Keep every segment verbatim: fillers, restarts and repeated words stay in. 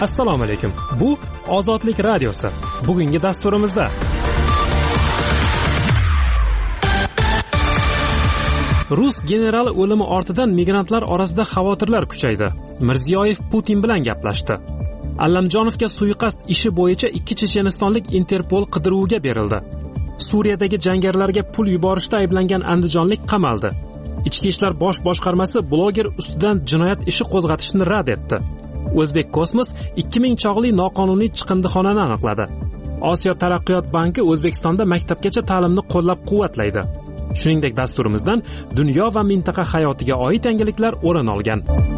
Assalomu alaykum. Bu Ozodlik radiosi. Bugungi dasturimizda Rus generali o'limi ortidan migrantlar orasida xavotirlar kuchaydi. Mirziyoyev Putin bilan gaplashdi. Allamjonovga suiqasd ishi bo'yicha ikki chechenistonlik Interpol qidiruviga berildi. Suriyadagi jangarilarga pul yuborishda ayblangan andijonlik qamaldi. Ichki ishlar bosh boshqarmasi bloger ustidan jinoyat ishi qo'zg'atishni rad etdi. O'zbek Kosmos ikki ming chog'li noqonuniy chiqindixonani aniqladi. Osiyo taraqqiyot banki O'zbekistonda maktabgacha ta'limni qo'llab-quvvatlaydi. Shuningdek, dasturimizdan dunyo va mintaqa hayotiga oid yangiliklar o'rin olgan.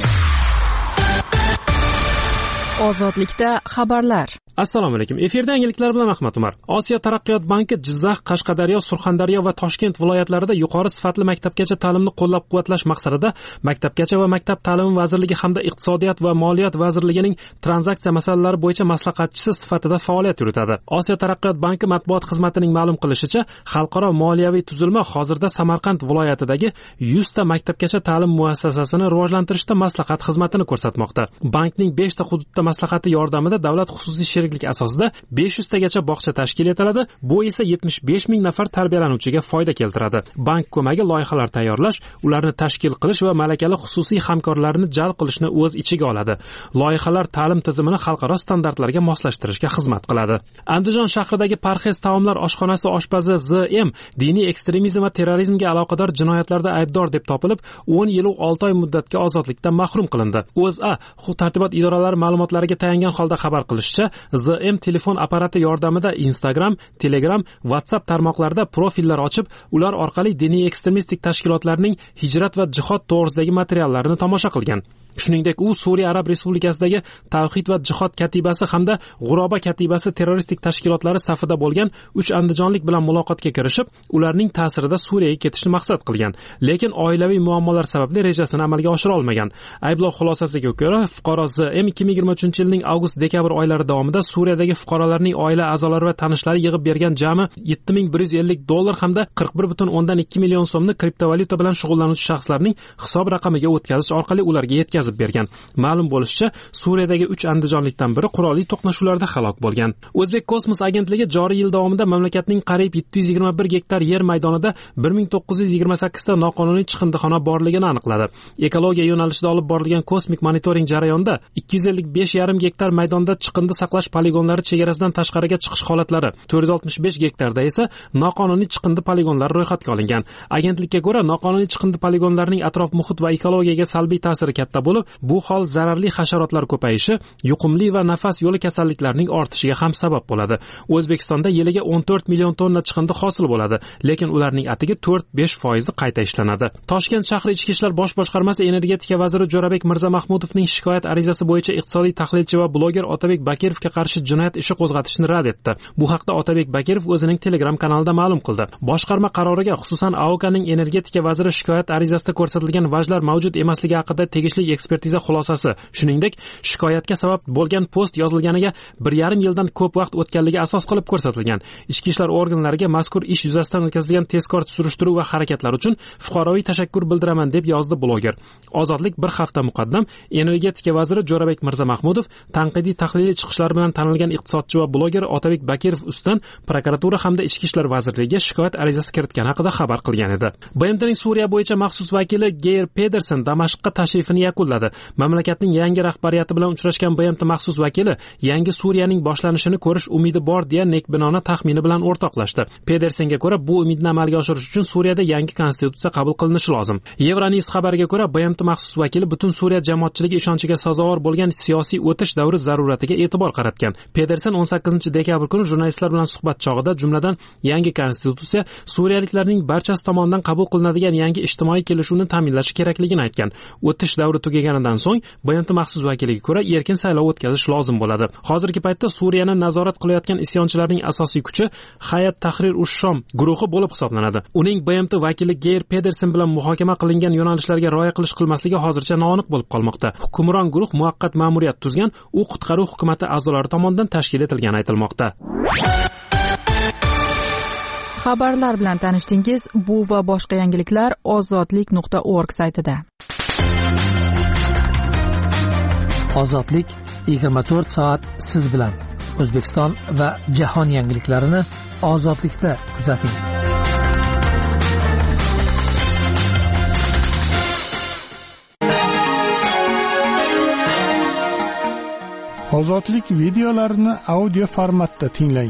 Ozodlikda xabarlar. Assalomu alaykum. Efirda yangiliklar bilan Ahmad Umar. Osiyo taraqqiyot banki Jizzax, Qashqadaryo, Surxondaryo va Toshkent viloyatlarida yuqori sifatli maktabgacha ta'limni qo'llab-quvvatlash maqsadida Maktabgacha va maktab ta'limi vazirligi hamda Iqtisodiyot va Moliyat vazirligining tranzaksiya masalalari bo'yicha maslahatchisi sifatida faoliyat yuritadi. Osiyo taraqqiyot banki matbuot xizmatining ma'lum qilishicha, xalqaro moliyaviy tuzilma hozirda Samarqand viloyatidagi yuz ta maktabgacha ta'lim muassasasini rivojlantirishda maslahat xizmatini ko'rsatmoqda. Bankning besh ta hududda maslahati yordamida davlat xususiy sheriklik asosida besh yuz tagacha bog'cha tashkil etiladi. Bu esa yetmish besh ming nafar tarbiyalanuvchiga foyda keltiradi. Bank ko'magi loyihalar tayyorlash, ularni tashkil qilish va malakali xususiy hamkorlarni jalb qilishni o'z ichiga oladi. Loyihalar ta'lim tizimini xalqaro standartlarga moslashtirishga xizmat qiladi. Andijon shahridagi Parhez taomlar oshxonasi oshpazi Z M diniy ekstremizm va terrorizmga aloqador jinoyatlarda aybdor deb topilib, o'n yil va olti oy muddatga ozodlikdan mahrum qilindi. O'zA huquq-tartibot idoralari ma'lumotlariga tayangan holda xabar qilishicha, Z M telefon apparati yordamida Instagram, Telegram, WhatsApp tarmoqlarida profillar ochib, ular orqali diniy ekstremistik tashkilotlarning hijrat va jihod to'g'risidagi materiallarini tomosha qilgan. Shuningdek, u Suriya Arab Respublikasidagi Tavhid va jihod katibasi hamda G'uroba katibasi terroristik tashkilotlari safida bo'lgan uch andijonlik bilan muloqotga kirishib, ularning ta'sirida Suriyaga ketishni maqsad qilgan. Lekin oilaviy muammolar sababli rejasini amalga oshira olmagan. Ayblov xulosasiga ko'ra, fuqaro Z M ikki ming yigirma uchinchi yilning avgust-dekabr oylari davomida Suriyadagi fuqarolarning oila a'zolari va tanishlari yig'ib bergan jami yetti ming bir yuz ellik dollar hamda qirq bir butun o'ndan ikki million so'mni kriptovalyuta bilan shug'ullanuvchi shaxslarning hisob raqamiga o'tkazish orqali ularga yetkazib bergan. Ma'lum bo'lishicha, Suriyadagi uch andijonlikdan biri qurolli to'qnashuvlarda halok bo'lgan. O'zbek Kosmos agentligi joriy yil davomida mamlakatning qariyb yetti yuz yigirma bir gektar yer maydonida bir ming to'qqiz yuz yigirma sakkiz ta noqonuniy chiqindixona borligini aniqladi. Ekologiya yo'nalishida olib borilgan kosmik monitoring jarayonida ikki yuz ellik besh yarim gektar maydonda chiqindi saqlash poligonlari chegarasidan tashqariga chiqish holatlari, to'rt yuz oltmish besh gektarda esa noqonuniy chiqindi poligonlari ro'yxatga olingan. Agentlikka ko'ra, noqonuniy chiqindi poligonlarining atrof muhit va ekologiyaga salbiy ta'siri katta bo'lib, bu hol zararli hasharotlar ko'payishi, yuqumli va nafas yo'li kasalliklarining ortishiga ham sabab bo'ladi. O'zbekistonda yiliga o'n to'rt million tonna chiqindi hosil bo'ladi, lekin ularning atigi to'rt besh foizi qayta ishlanadi. Toshkent shahri Ichki ishlar bosh boshqarmasi energetika vaziri Jo'rabek Mirzamahmudovning shikoyat arizasi bo'yicha iqtisodiy tahlilchi va bloger Otabek Bakirovga qarshi jinoyat ishi qo'zg'atishni rad etdi. Bu haqda Otabek Bakirov o'zining Telegram kanalida ma'lum qildi. Boshqarma qaroriga xususan A O K'ning energetika vaziri shikoyat arizasida ko'rsatilgan vajlar mavjud emasligi haqida tegishli ekspertiza xulosasi, shuningdek, shikoyatga sabab bo'lgan post yozilganiga bir yarim yildan ko'p vaqt o'tganligi asos qilib ko'rsatilgan. Ichki ishlar organlariga mazkur ish yuzasidan o'tkazilgan tezkor surishtiruv va harakatlar uchun fuqaroviy tashakkur bildiraman deb yozdi bloger. Ozodlik bir hafta muqaddam energetika vaziri Jo'rabek Mirzamahmudov tanqidiy tahliliy chiqishlari bilan tanilgan iqtisodchi va bloger Otabek Bakirov ustidan prokuratura hamda Ichki ishlar vazirligiga shikoyat arizasi kiritgani haqida xabar qilgan edi. B M T'ning Suriya bo'yicha maxsus vakili Geir Pedersen Damashqqa tashrifini yakunladi. Mamlakatning yangi rahbariyati bilan uchrashgan B M T maxsus vakili yangi Suriyaning boshlanishini ko'rish umidi bor deya nekbinona taxmini bilan o'rtoqlashdi. Pedersenga ko'ra, bu umidni amalga oshirish uchun Suriyada yangi konstitutsiya qabul qilinishi lozim. Euronews xabariga ko'ra, B M T maxsus vakili butun Suriya jamoatchiligi ishonchiga sazovor bo'lgan siyosiy o'tish davri zaruratiga e'tibor qaratgan. Pedersen o'n sakkizinchi dekabr kuni jurnalistlar bilan suhbat chog'ida jumladan yangi konstitutsiya Suriyaliklarning barchasi tomonidan qabul qilinadigan yangi ijtimoiy kelishuvni ta'minlashi kerakligini aytgan. O'tish davri tugaganidan so'ng B M T maxsus vakiliga ko'ra erkin saylov o'tkazish lozim bo'ladi. Hozirgi paytda Suriyani nazorat qilayotgan isyonchilarning asosiy kuchi Hayat Tahrir ush-Shom guruhi bo'lib hisoblanadi. Uning B M T vakili Geir Pedersen bilan muhokama qilingan yo'nalishlarga rioya qilish qilmasligi hozircha noaniq bo'lib qolmoqda. Hukmron guruh muvaqqat ma'muriyat tuzgan, u qutqaruv hukumatı a'zolari tomonidan tashkil etilgani aytilmoqda. Xabarlar bilan tanishdingiz. Bu va boshqa yangiliklar ozodlik nuqta org saytida. Ozodlik yigirma to'rt soat siz bilan. O'zbekiston va jahon yangiliklarini ozodlikda kuzating. Ozodlik videolarini audio formatda tinglang.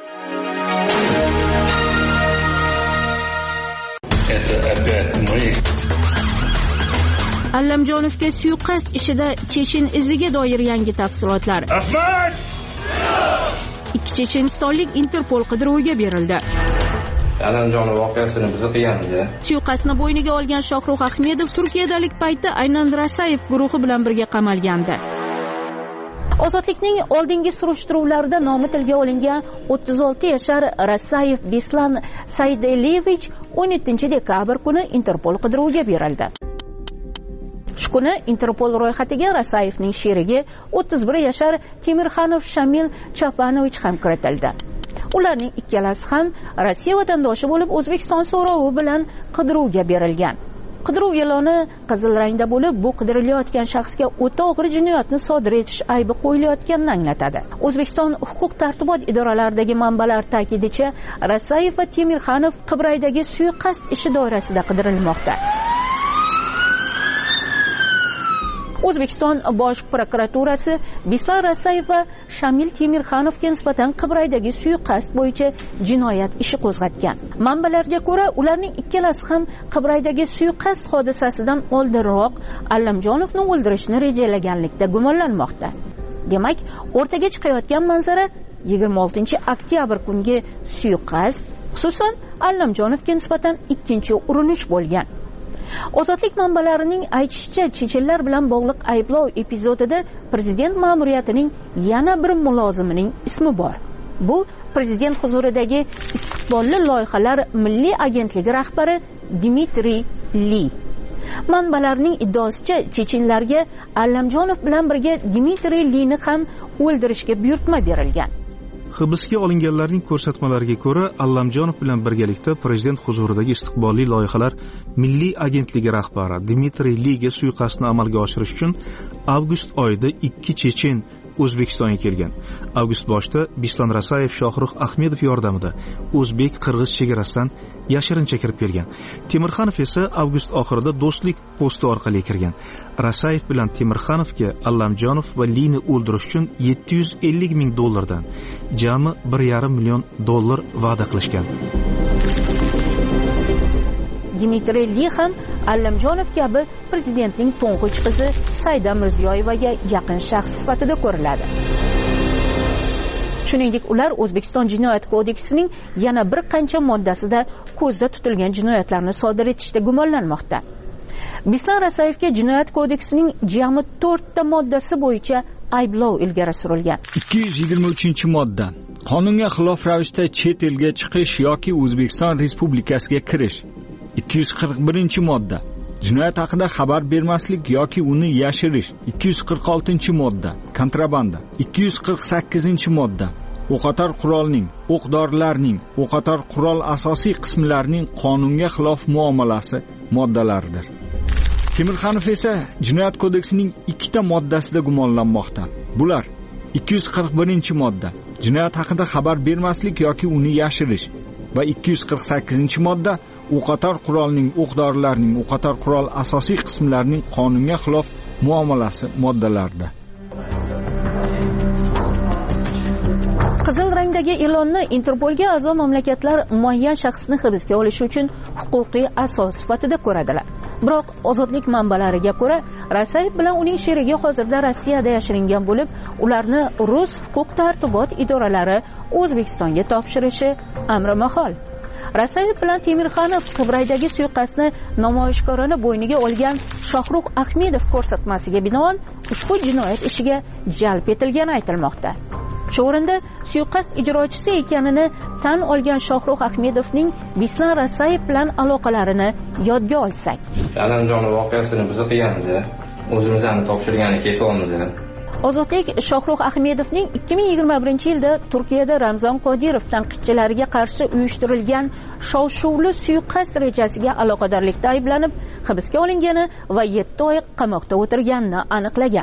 Allamjonovga suiqasd ishida Chechen iziga doir yangi tafsilotlar. Rahmat! Ikki chechenistonlik Interpol qidiruviga berildi. Allamjonov voqeasini biz qilganmiz. Suiqasdni bo'yniga olgan Shohruh Ahmedov Turkiyadalik paytda aynan Rasayev guruhi bilan birga qamalgandi. Ozodlikning oldingi surishtiruvlarida nomi tilga olingan o'ttiz olti yashar Rasayev Bislan Saydelevich o'n yettinchi dekabr kuni Interpol qidiruviga berildi. Shu kuni Interpol ro'yxatiga Rasayevning sherigi o'ttiz bir yashar Temirxanov Shamil Chapanovich ham kiritildi. Ularning ikkalasi ham Rossiya vatandoshi bo'lib, O'zbekiston so'rovi bilan qidiruvga berilgan. Qidiruv e'loni qizil rangda bo'lib, bu qidirilayotgan shaxsga o'ta og'ir jinoyatni sodir etish aybi qo'yilayotganini anglatadi. O'zbekiston huquq-tartibot idoralaridagi manbalar ta'kidicha, Rasayev va Temirxanov Qibraydagi suiqasd ishi doirasida qidirilmoqda. O'zbekiston Bosh prokuraturasi Bislan Rasayev va Shamil Temirxanovga nisbatan Qibraydagi suiqasd bo'yicha jinoyat ishi qo'zg'atgan. Manbalarga ko'ra, ularning ikkalasi ham Qibraydagi suiqasd hodisasidan oldinroq Allamjonovni o'ldirishni rejalaganlikda gumonlanmoqda. Demak, o'rtaga chiqayotgan manzara yigirma oltinchi oktyabr kungi suiqasd, xususan Allamjonovga nisbatan ikkinchi urinish bo'lgan. Ozodlik manbalarining aytishicha, chechenlar bilan bog'liq ayblov epizodida prezident ma'muriyatining yana bir mulozimining ismi bor. Bu prezident huzuridagi istiqbolli loyihalar milliy agentligi rahbari Dmitriy Li. Manbalarning iddaosicha, chechenlarga Allamjonov bilan birga Dmitriy Lini ham o'ldirishga buyurtma berilgan. Hibsga olinganlarning ko'rsatmalariga ko'ra, Allamjonov bilan birgalikda prezident huzuridagi istiqbolli loyihalar milliy agentligi rahbari Dmitriy Liga suiqasdni amalga oshirish uchun avgust oyida ikki chechen O'zbekistonga kelgan. Avgust boshida Bislan Rasayev Shohruh Ahmedov yordamida o'zbek-qirg'iz chegarasidan yashirincha kirib kelgan. Temirxanov esa avgust oxirida do'stlik posti orqali kirgan. Rasayev bilan Temirxanovga Allamjonov va Lini o'ldirish uchun yetti yuz ellik ming dollardan jami bir yarim million dollar va'da qilishgan. Dmitriy Li ham Allamjonov kabi prezidentning to'ng'ich qizi Saida Mirziyoyevaga yaqin shaxs sifatida ko'riladi. Shuningdek, ular O'zbekiston Jinoyat kodeksining yana bir qancha moddasida ko'zda tutilgan jinoyatlarni sodir etishda gumonlanmoqda. Bislan Rasayevga Jinoyat kodeksining jami to'rtta moddasi bo'yicha ayblov ilgari surilgan. ikki yuz yigirma uchinchi modda. Qonunga xilof ravishda chet elga chiqish yoki O'zbekiston Respublikasiga kirish. ikki yuz qirq birinchi modda. Jinoyat haqida xabar bermaslik yoki uni yashirish. ikki yuz qirq oltinchi modda. Kontrabanda. ikki yuz qirq sakkizinchi modda. O'qotar qurolning, o'q-dorilarning, o'qotar qurol asosiy qismlarining qonunga xilof muomalasi moddalaridir. Temirxanov esa Jinoyat kodeksining ikkita moddasida gumonlanmoqda. Bular: ikki yuz qirq birinchi modda. Jinoyat haqida xabar bermaslik yoki uni yashirish. Va ikki yuz qirq sakkizinchi modda o'qotar qurolning, o'q-dorilarning, o'qotar qurol asosiy qismlarining qonunga xilof muomalasi moddalarida. Qizil rangdagi e'lonni Interpolga a'zo mamlakatlar muayyan shaxsni hibsga olish uchun huquqiy asos sifatida ko'radilar. Biroq ozodlik manbalariga ko'ra, Rasayev bilan uning sherigi hozirda Rossiyada yashiringan bo'lib, ularni rus huquq-tartibot idoralari O'zbekistonga topshirishi amri mahol. Rasayev bilan Temirxanov Qibraydagi suiqasdni namoyishkorona bo'yniga olgan Shohruh Ahmedov ko'rsatmasiga binoan ushbu jinoyat ishiga jalb etilgani aytilmoqda. Shu o'rinda suiqasd ijrochisi ekanini tan olgan Shohruh Ahmedovning Bislan Rasayev bilan aloqalarini yodga olsak. Allamjonov voqeasini biz qilganmiz. O'zimizni topshirgani ketyapmiz. Ozodlik Shohruh Ahmedovning ikki ming yigirma birinchi yilda Turkiyada Ramzan Qodirov tanqidchilariga qarshi uyushtirilgan shov-shuvli suiqasd rejasiga aloqadorlikda ayblanib hibsga olingani va yetti oy qamoqda o'tirganini aniqlagan.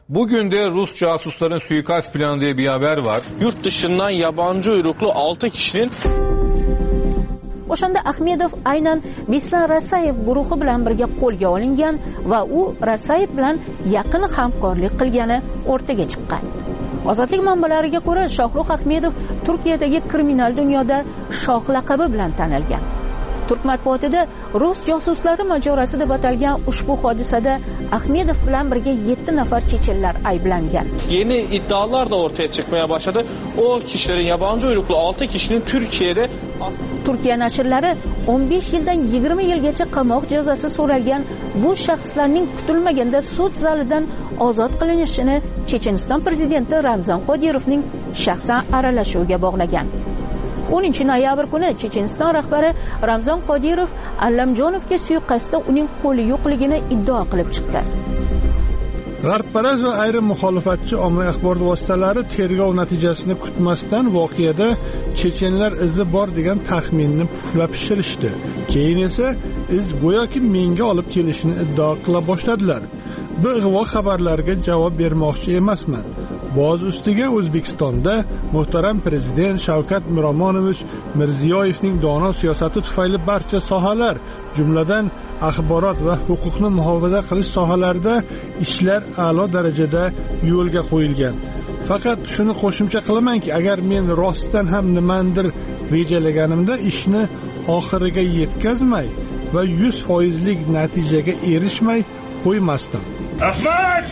Bugün de Rus casusların suikast planı diye bir haber var. Yurt dışından yabancı uyruklu altı kişinin O'shanda Ahmedov aynan Bislan Rasayev guruhi bilan birga qo'lga olingan va u Rasayev bilan yaqin hamkorlik qilgani o'rtaga chiqqan. Ozodlik manbalariga ko'ra, Shohrux Ahmedov Turkiyadagi kriminal dunyoda shoh laqabi bilan tanilgan. Turk matbuotida Rus josuslari mojarosi deb atalgan ushbu hodisada Ahmedov bilan birga yetti nafar chechenlar ayblangan. Yeni iddialar da ortaya çıkmaya başladı. O kişilerin yabancı uyruklu altı kişinin Türkiye'de Turkiya nashrlari o'n besh yildan yigirma yilgacha qamoq jazosi so'ralgan bu shaxslarning kutilmaganda sud zalidan ozod qilinishini Checheniston prezidenti Ramzan Qodirovning shaxsan aralashuviga bog'lagan. o'ninchi noyabr kuni Checheniston rahbari Ramzan Qodirov Allamjonovga suiqasdda uning qo'li yo'qligini iddao qilib chiqdi. G'arbparast va ayrim muxolifatchi ommaviy axborot vositalari tergov natijasini kutmasdan voqeada chechenlar izi bor degan taxminni puflab pishirishdi. Keyin esa iz go'yoki menga olib kelishini iddao qila boshladilar. Bu ig'vo xabarlarga javob bermoqchi emasman. Boz ustiga O'zbekistonda muhtaram prezident Shavkat Miromonovich Mirziyoyevning dono siyosati tufayli barcha sohalar, jumladan axborot va huquqni muhofaza qilish sohalarida ishlar a'lo darajada yo'lga qo'yilgan. Faqat shuni qo'shimcha qilamanki, agar men rostdan ham nimandir rejalaganimda ishni oxiriga yetkazmay va yuz foizlik natijaga erishmay qo'ymasdim. Ahmad!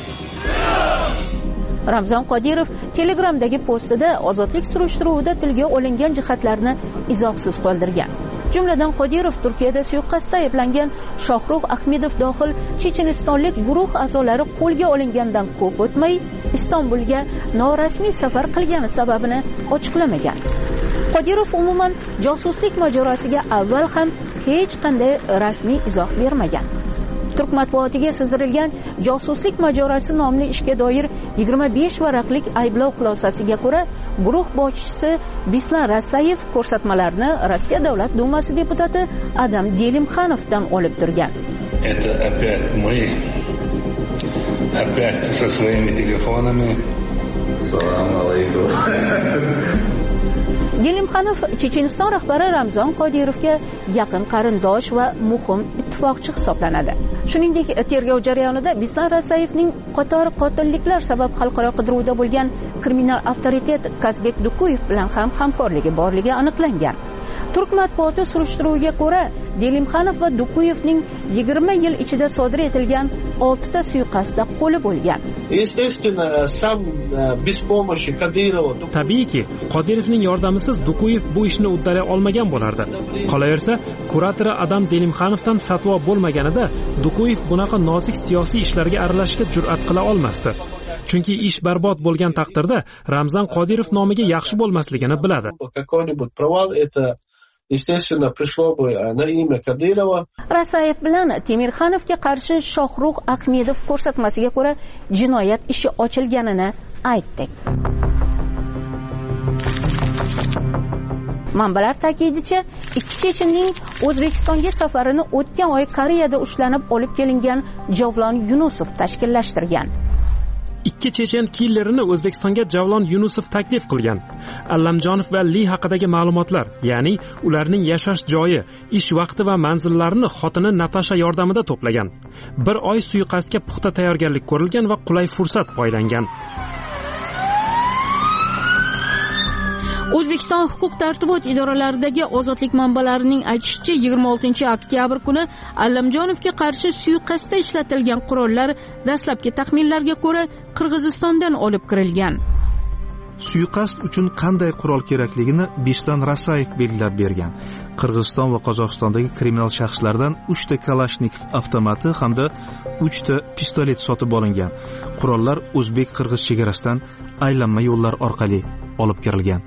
Ramzan Qodirov Telegramdagi postida ozodlik surishtiruvida tilga olingan jihatlarni izohsiz qoldirgan. Jumladan Qodirov Turkiyada suiqasdda ayblangan Shohrux Ahmedov dohil chechenistonlik guruh a'zolari qo'lga olingandan ko'p o'tmay Istanbulga norasmiy safar qilgani sababini ochiqlamagan. Qodirov umuman josuslik mojarosiga avval ham hech qanday rasmiy izoh bermagan. Turk matbuotiga sizdirilgan josuslik mojarosi nomli ishga doir yigirma besh varaqlik ayblov xulosasiga ko'ra, guruh boshchisi Bislan Rasayev ko'rsatmalarni Rossiya Davlat Dumasi deputati Adam Delimxanovdan olib turgan. Это опять мы. Опять со своими телефонами. Салам алейкум. Delimxanov Checheniston rahbari Ramzan Qodirovga yaqin qarindosh va muhim ittifoqchi hisoblanadi. Shuningdek, tergov jarayonida Bislan Rasayevning qator qotilliklar sabab xalqaro qidiruvda bo'lgan kriminal avtoritet Kazbek Dukuyev bilan ham hamkorligi borligi aniqlangan. Turk matbuoti surishtiruviga ko'ra, Delimxanov va Dukuyevning yigirma yil ichida sodir etilgan oltita suiqasdda qo'li bo'lgan. Tabiiyki, Qodirovning yordamisiz Dukuyev bu ishni uddalay olmagan bo'lardi. Qolaversa, kuratori Adam Delimxanovdan fatvo bo'lmaganida Dukuyev bunaqa nozik siyosiy ishlarga aralashishga jur'at qila olmasdi. Chunki ish barbod bo'lgan taqdirda Ramzan Qodirov nomiga yaxshi bo'lmasligini biladi. Естественно, пришло бы на имя Кадырова. Rasayev bilan Temirxanovga qarshi Shohrux Ahmedov ko'rsatmasiga ko'ra jinoyat ishi ochilganini aytdik. Manbalar ta'kidicha, ikki chechenning O'zbekistonga safarini o'tgan oy Koreyada ushlanib olib kelingan Javlon Yunusov tashkillashtirgan. Ikki chechen killerini O'zbekistonga Javlon Yunusov taklif qilgan. Allamjonov va Li haqidagi ma'lumotlar, ya'ni ularning yashash joyi, ish vaqti va manzillarini xotini Natasha yordamida to'plagan. Bir oy suiqasdga puxta tayyorgarlik ko'rilgan va qulay fursat poylangan. O'zbekiston huquq tartibot idoralaridagi ozodlik manbalarining aytishicha, yigirma oltinchi oktyabr kuni Allamjonovga qarshi suiqasdda ishlatilgan qurollar dastlabki taxminlarga ko'ra Qirg'izistondan olib kirilgan. Suiqasd uchun qanday qurol kerakligini Bislan Rasayev belgilab bergan. Qirg'iziston va Qozog'istondagi kriminal shaxslardan uchta Kalashnikov avtomati hamda uchta pistolet sotib olingan. Qurollar o'zbek-qirg'iz chegarasidan aylanma yo'llar orqali olib kirilgan.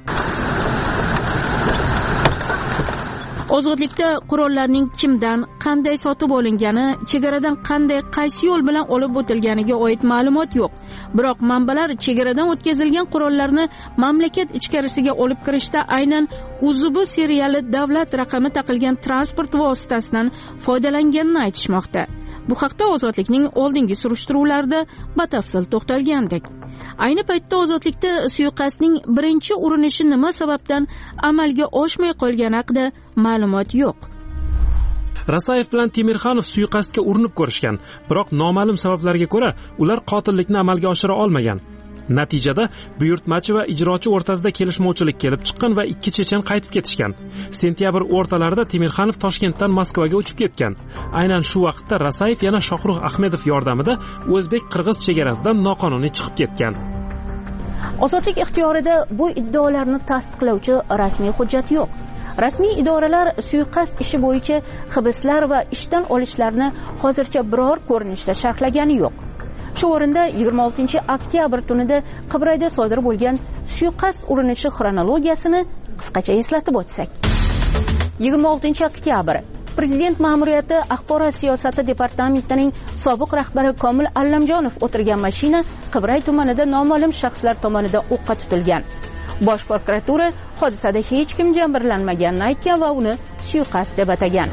Ozodlikda qurollarning kimdan, qanday sotib olingani, chegaradan qanday, qaysi yo'l bilan olib o'tilganiga oid ma'lumot yo'q. Biroq manbalar chegaradan o'tkazilgan qurollarni mamlakat ichkarisiga olib kirishda aynan Uzubu seriyali davlat raqami taqilgan transport vositasidan foydalanganini aytishmoqda. Bu haqda ozodlikning oldingi surishtiruvlarida batafsil to'xtalgandik. Ayni paytda ozodlikda suiqasdning birinchi urinishi nima sababdan amalga oshmay qolgani haqida ma'lumot yo'q. Rasayev bilan Temirxanov suiqasdga urinib ko'rishgan, biroq noma'lum sabablarga ko'ra ular qotillikni amalga oshira olmagan. Natijada buyurtmachi va ijrochi o'rtasida kelishmovchilik kelib chiqqan va ikki chechen qaytib ketishgan. Sentyabr o'rtalarida Temirxanov Toshkentdan Moskvaga uchib ketgan. Aynan shu vaqtda Rasayev yana Shohrux Ahmedov yordamida o'zbek-qirg'iz chegarasidan noqonuniy chiqib ketgan. Ozodlik ixtiyorida bu iddaolarni tasdiqlovchi rasmiy hujjat yo'q. Rasmiy idoralar suiqasd ishi bo'yicha hibslar va ishdan olishlarni hozircha biror ko'rinishda sharhlagani yo'q. Shu o'rinda yigirma oltinchi oktyabr tunida Qibrayda sodir bo'lgan suiqasd urinishi xronologiyasini qisqacha eslatib o'tsak. yigirma oltinchi oktyabr Prezident ma'muriyati axborot siyosati departamentining sobiq rahbari Komil Allamjonov o'tirgan mashina Qibray tumanida noma'lum shaxslar tomonidan o'qqa tutilgan. Bosh prokuratura hodisada hech kim jabrlanmaganini aytgan va uni suiqasd deb atagan.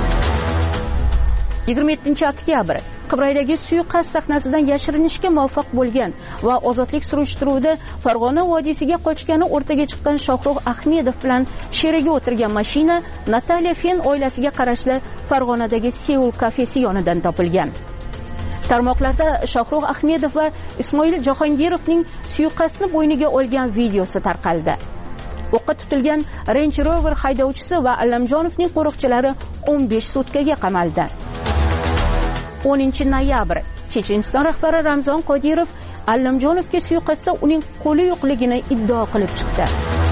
yigirma yettinchi oktyabr Qibraydagi suiqasd sahnasidan yashirinishga muvaffaq bo'lgan va ozodlik surishtiruvida Farg'ona vodiysiga qochgani o'rtaga chiqqan Shohrux Ahmedov bilan sherigi o'tirgan mashina Nataliya Fen oilasiga qarashli Farg'onadagi Seul kafesi yonidan topilgan. Tarmoqlarda Shohrux Ahmedov va Ismoil Jahongirovning suiqasdni bo'yniga olgan videosi tarqaldi. O'qqa tutilgan Range Rover haydovchisi va Allamjonovning qo'riqchilari o'n besh sutkaga qamaldi. o'ninchi noyabr Checheniston rahbari Ramzon Qodirov Allamjonovga suiqasdda uning qo'li yo'qligini iddao qilib chiqdi.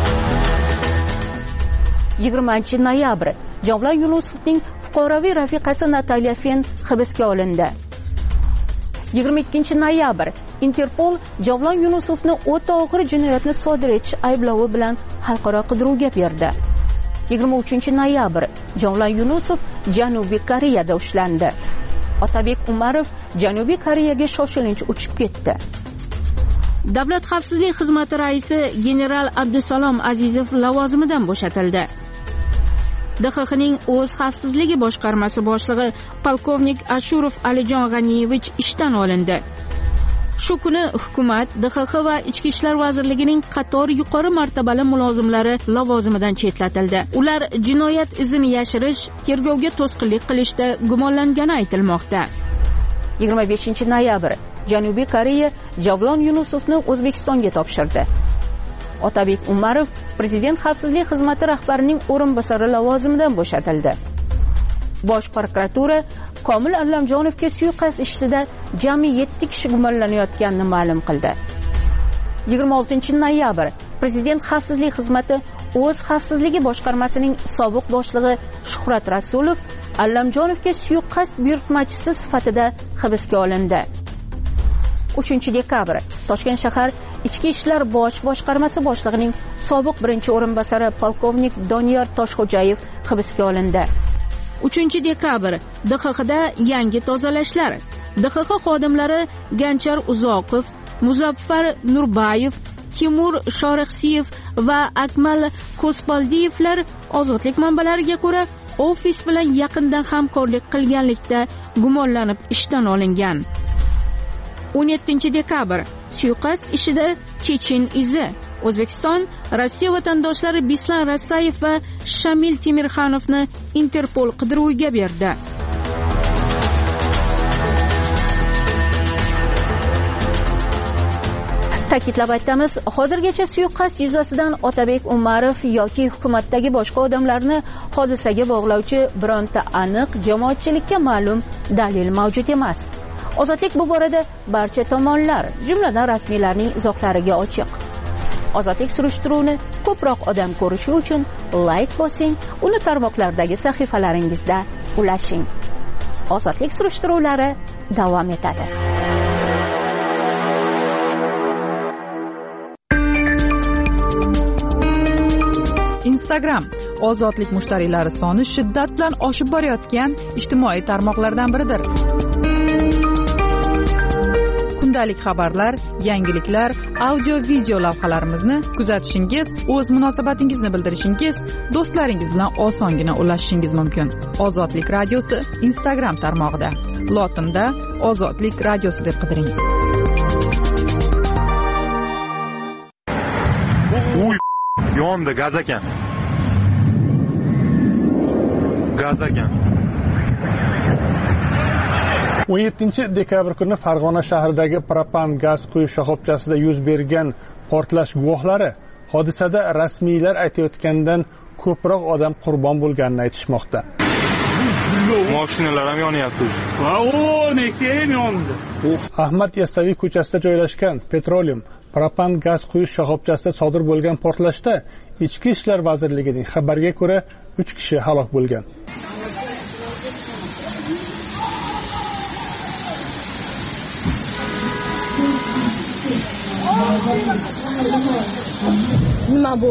yigirmanchi noyabr Javlon Yunusovning fuqaroviy rafiqasi Nataliya Fen hibsga olindi. yigirma ikkinchi noyabr Interpol Javlon Yunusovni o'ta og'ir jinoyatni sodir etish ayblovi bilan xalqaro qidiruvga berdi. yigirma uchinchi noyabr Javlon Yunusov Janubiy Koreyada ushlandi. Otabek Umarov Janubiy Koreyaga shoshilinch uchib ketdi. Davlat xavfsizlik xizmati raisi general Abdusalom Azizov lavozimidan bo'shatildi. D X Xning o'z xavfsizligi boshqarmasi boshlig'i polkovnik Ashurov Alijon G'aniyevich ishdan olindi. Shu kuni hukumat, D X X va Ichki ishlar vazirligining qator yuqori martabali mulozimlari lavozimidan chetlatildi. Ular jinoyat izini yashirish, tergovga to'sqinlik qilishda gumonlangani aytilmoqda. yigirma beshinchi noyabr Janubiy Koreya Javlon Yunusovni O'zbekistonga topshirdi. Otabek Umarov Prezident xavfsizlik xizmati rahbarining o'rinbosari lavozimidan bo'shatildi. Bosh prokuratura Komil Allamjonovga suiqasd ishida jami yetti kishi gumonlanayotganini ma'lum qildi. yigirma oltinchi noyabr Prezident xavfsizlik xizmati o'z xavfsizligi boshqarmasining sobiq boshlig'i Shuhrat Rasulov Allamjonovga suiqasd buyurtmachisi sifatida hibsga olindi. uchinchi dekabr Toshkent shahar Ichki ishlar bosh boshqarmasi boshlig'ining sobiq birinchi o'rinbosari polkovnik Doniyor Toshxo'jayev hibsga olindi. uchinchi dekabr D X Xda yangi tozalashlar. D X X xodimlari Ganchar Uzoqov, Muzaffar Nurbayev, Timur Shorixsiyev va Akmal Ko'spaldiyevlar ozodlik manbalariga ko'ra ofis bilan yaqindan hamkorlik qilganlikda gumonlanib ishdan olingan. o'n yettinchi dekabr suiqasd ishida Chechen izi. O'zbekiston Rossiya vatandoshlari Bislan Rasayev va Shamil Temirxanovni Interpol qidiruviga berdi. Ta'kidlab aytamiz, hozirgacha suiqasd yuzasidan Otabek Umarov yoki hukumatdagi boshqa odamlarni hodisaga bog'lovchi bironta aniq jamoatchilikka ma'lum dalil mavjud emas. Ozodlik bu borada barcha tomonlar, jumladan rasmiylarning izohlariga ochiq. Ozodlik surishtiruvini ko'proq odam ko'rishi uchun like bosing, uni tarmoqlardagi sahifalaringizda ulashing. Ozodlik surishtiruvlari davom etadi. Instagram ozodlik mushtariylari soni shiddat bilan oshib borayotgan ijtimoiy tarmoqlardan biridir. kundalik xabarlar, yangiliklar, audio video lavhalarimizni kuzatishingiz, o'z munosabatingizni bildirishingiz, do'stlaringiz bilan osongina ulashishingiz mumkin. Ozodlik radiosi Instagram tarmog'ida lotinda Ozodlik radiosi deb qidiring. Uy, yondi gaz ekan. Gaz ekan. o'n yettinchi dekabr kuni Farg'ona shahridagi propan gaz quyish shoxobchasida yuz bergan portlash guvohlari hodisada rasmiylar aytayotgandan ko'proq odam qurbon bo'lganini aytishmoqda. Mashinalar ham yonyapti. O, Nexia ham yondi. Ahmad Yasaviy ko'chasida joylashgan Petroleum propan gaz quyish shoxobchasida sodir bo'lgan portlashda Ichki ishlar vazirligining xabariga ko'ra uch kishi halok bo'lgan. Nima bu?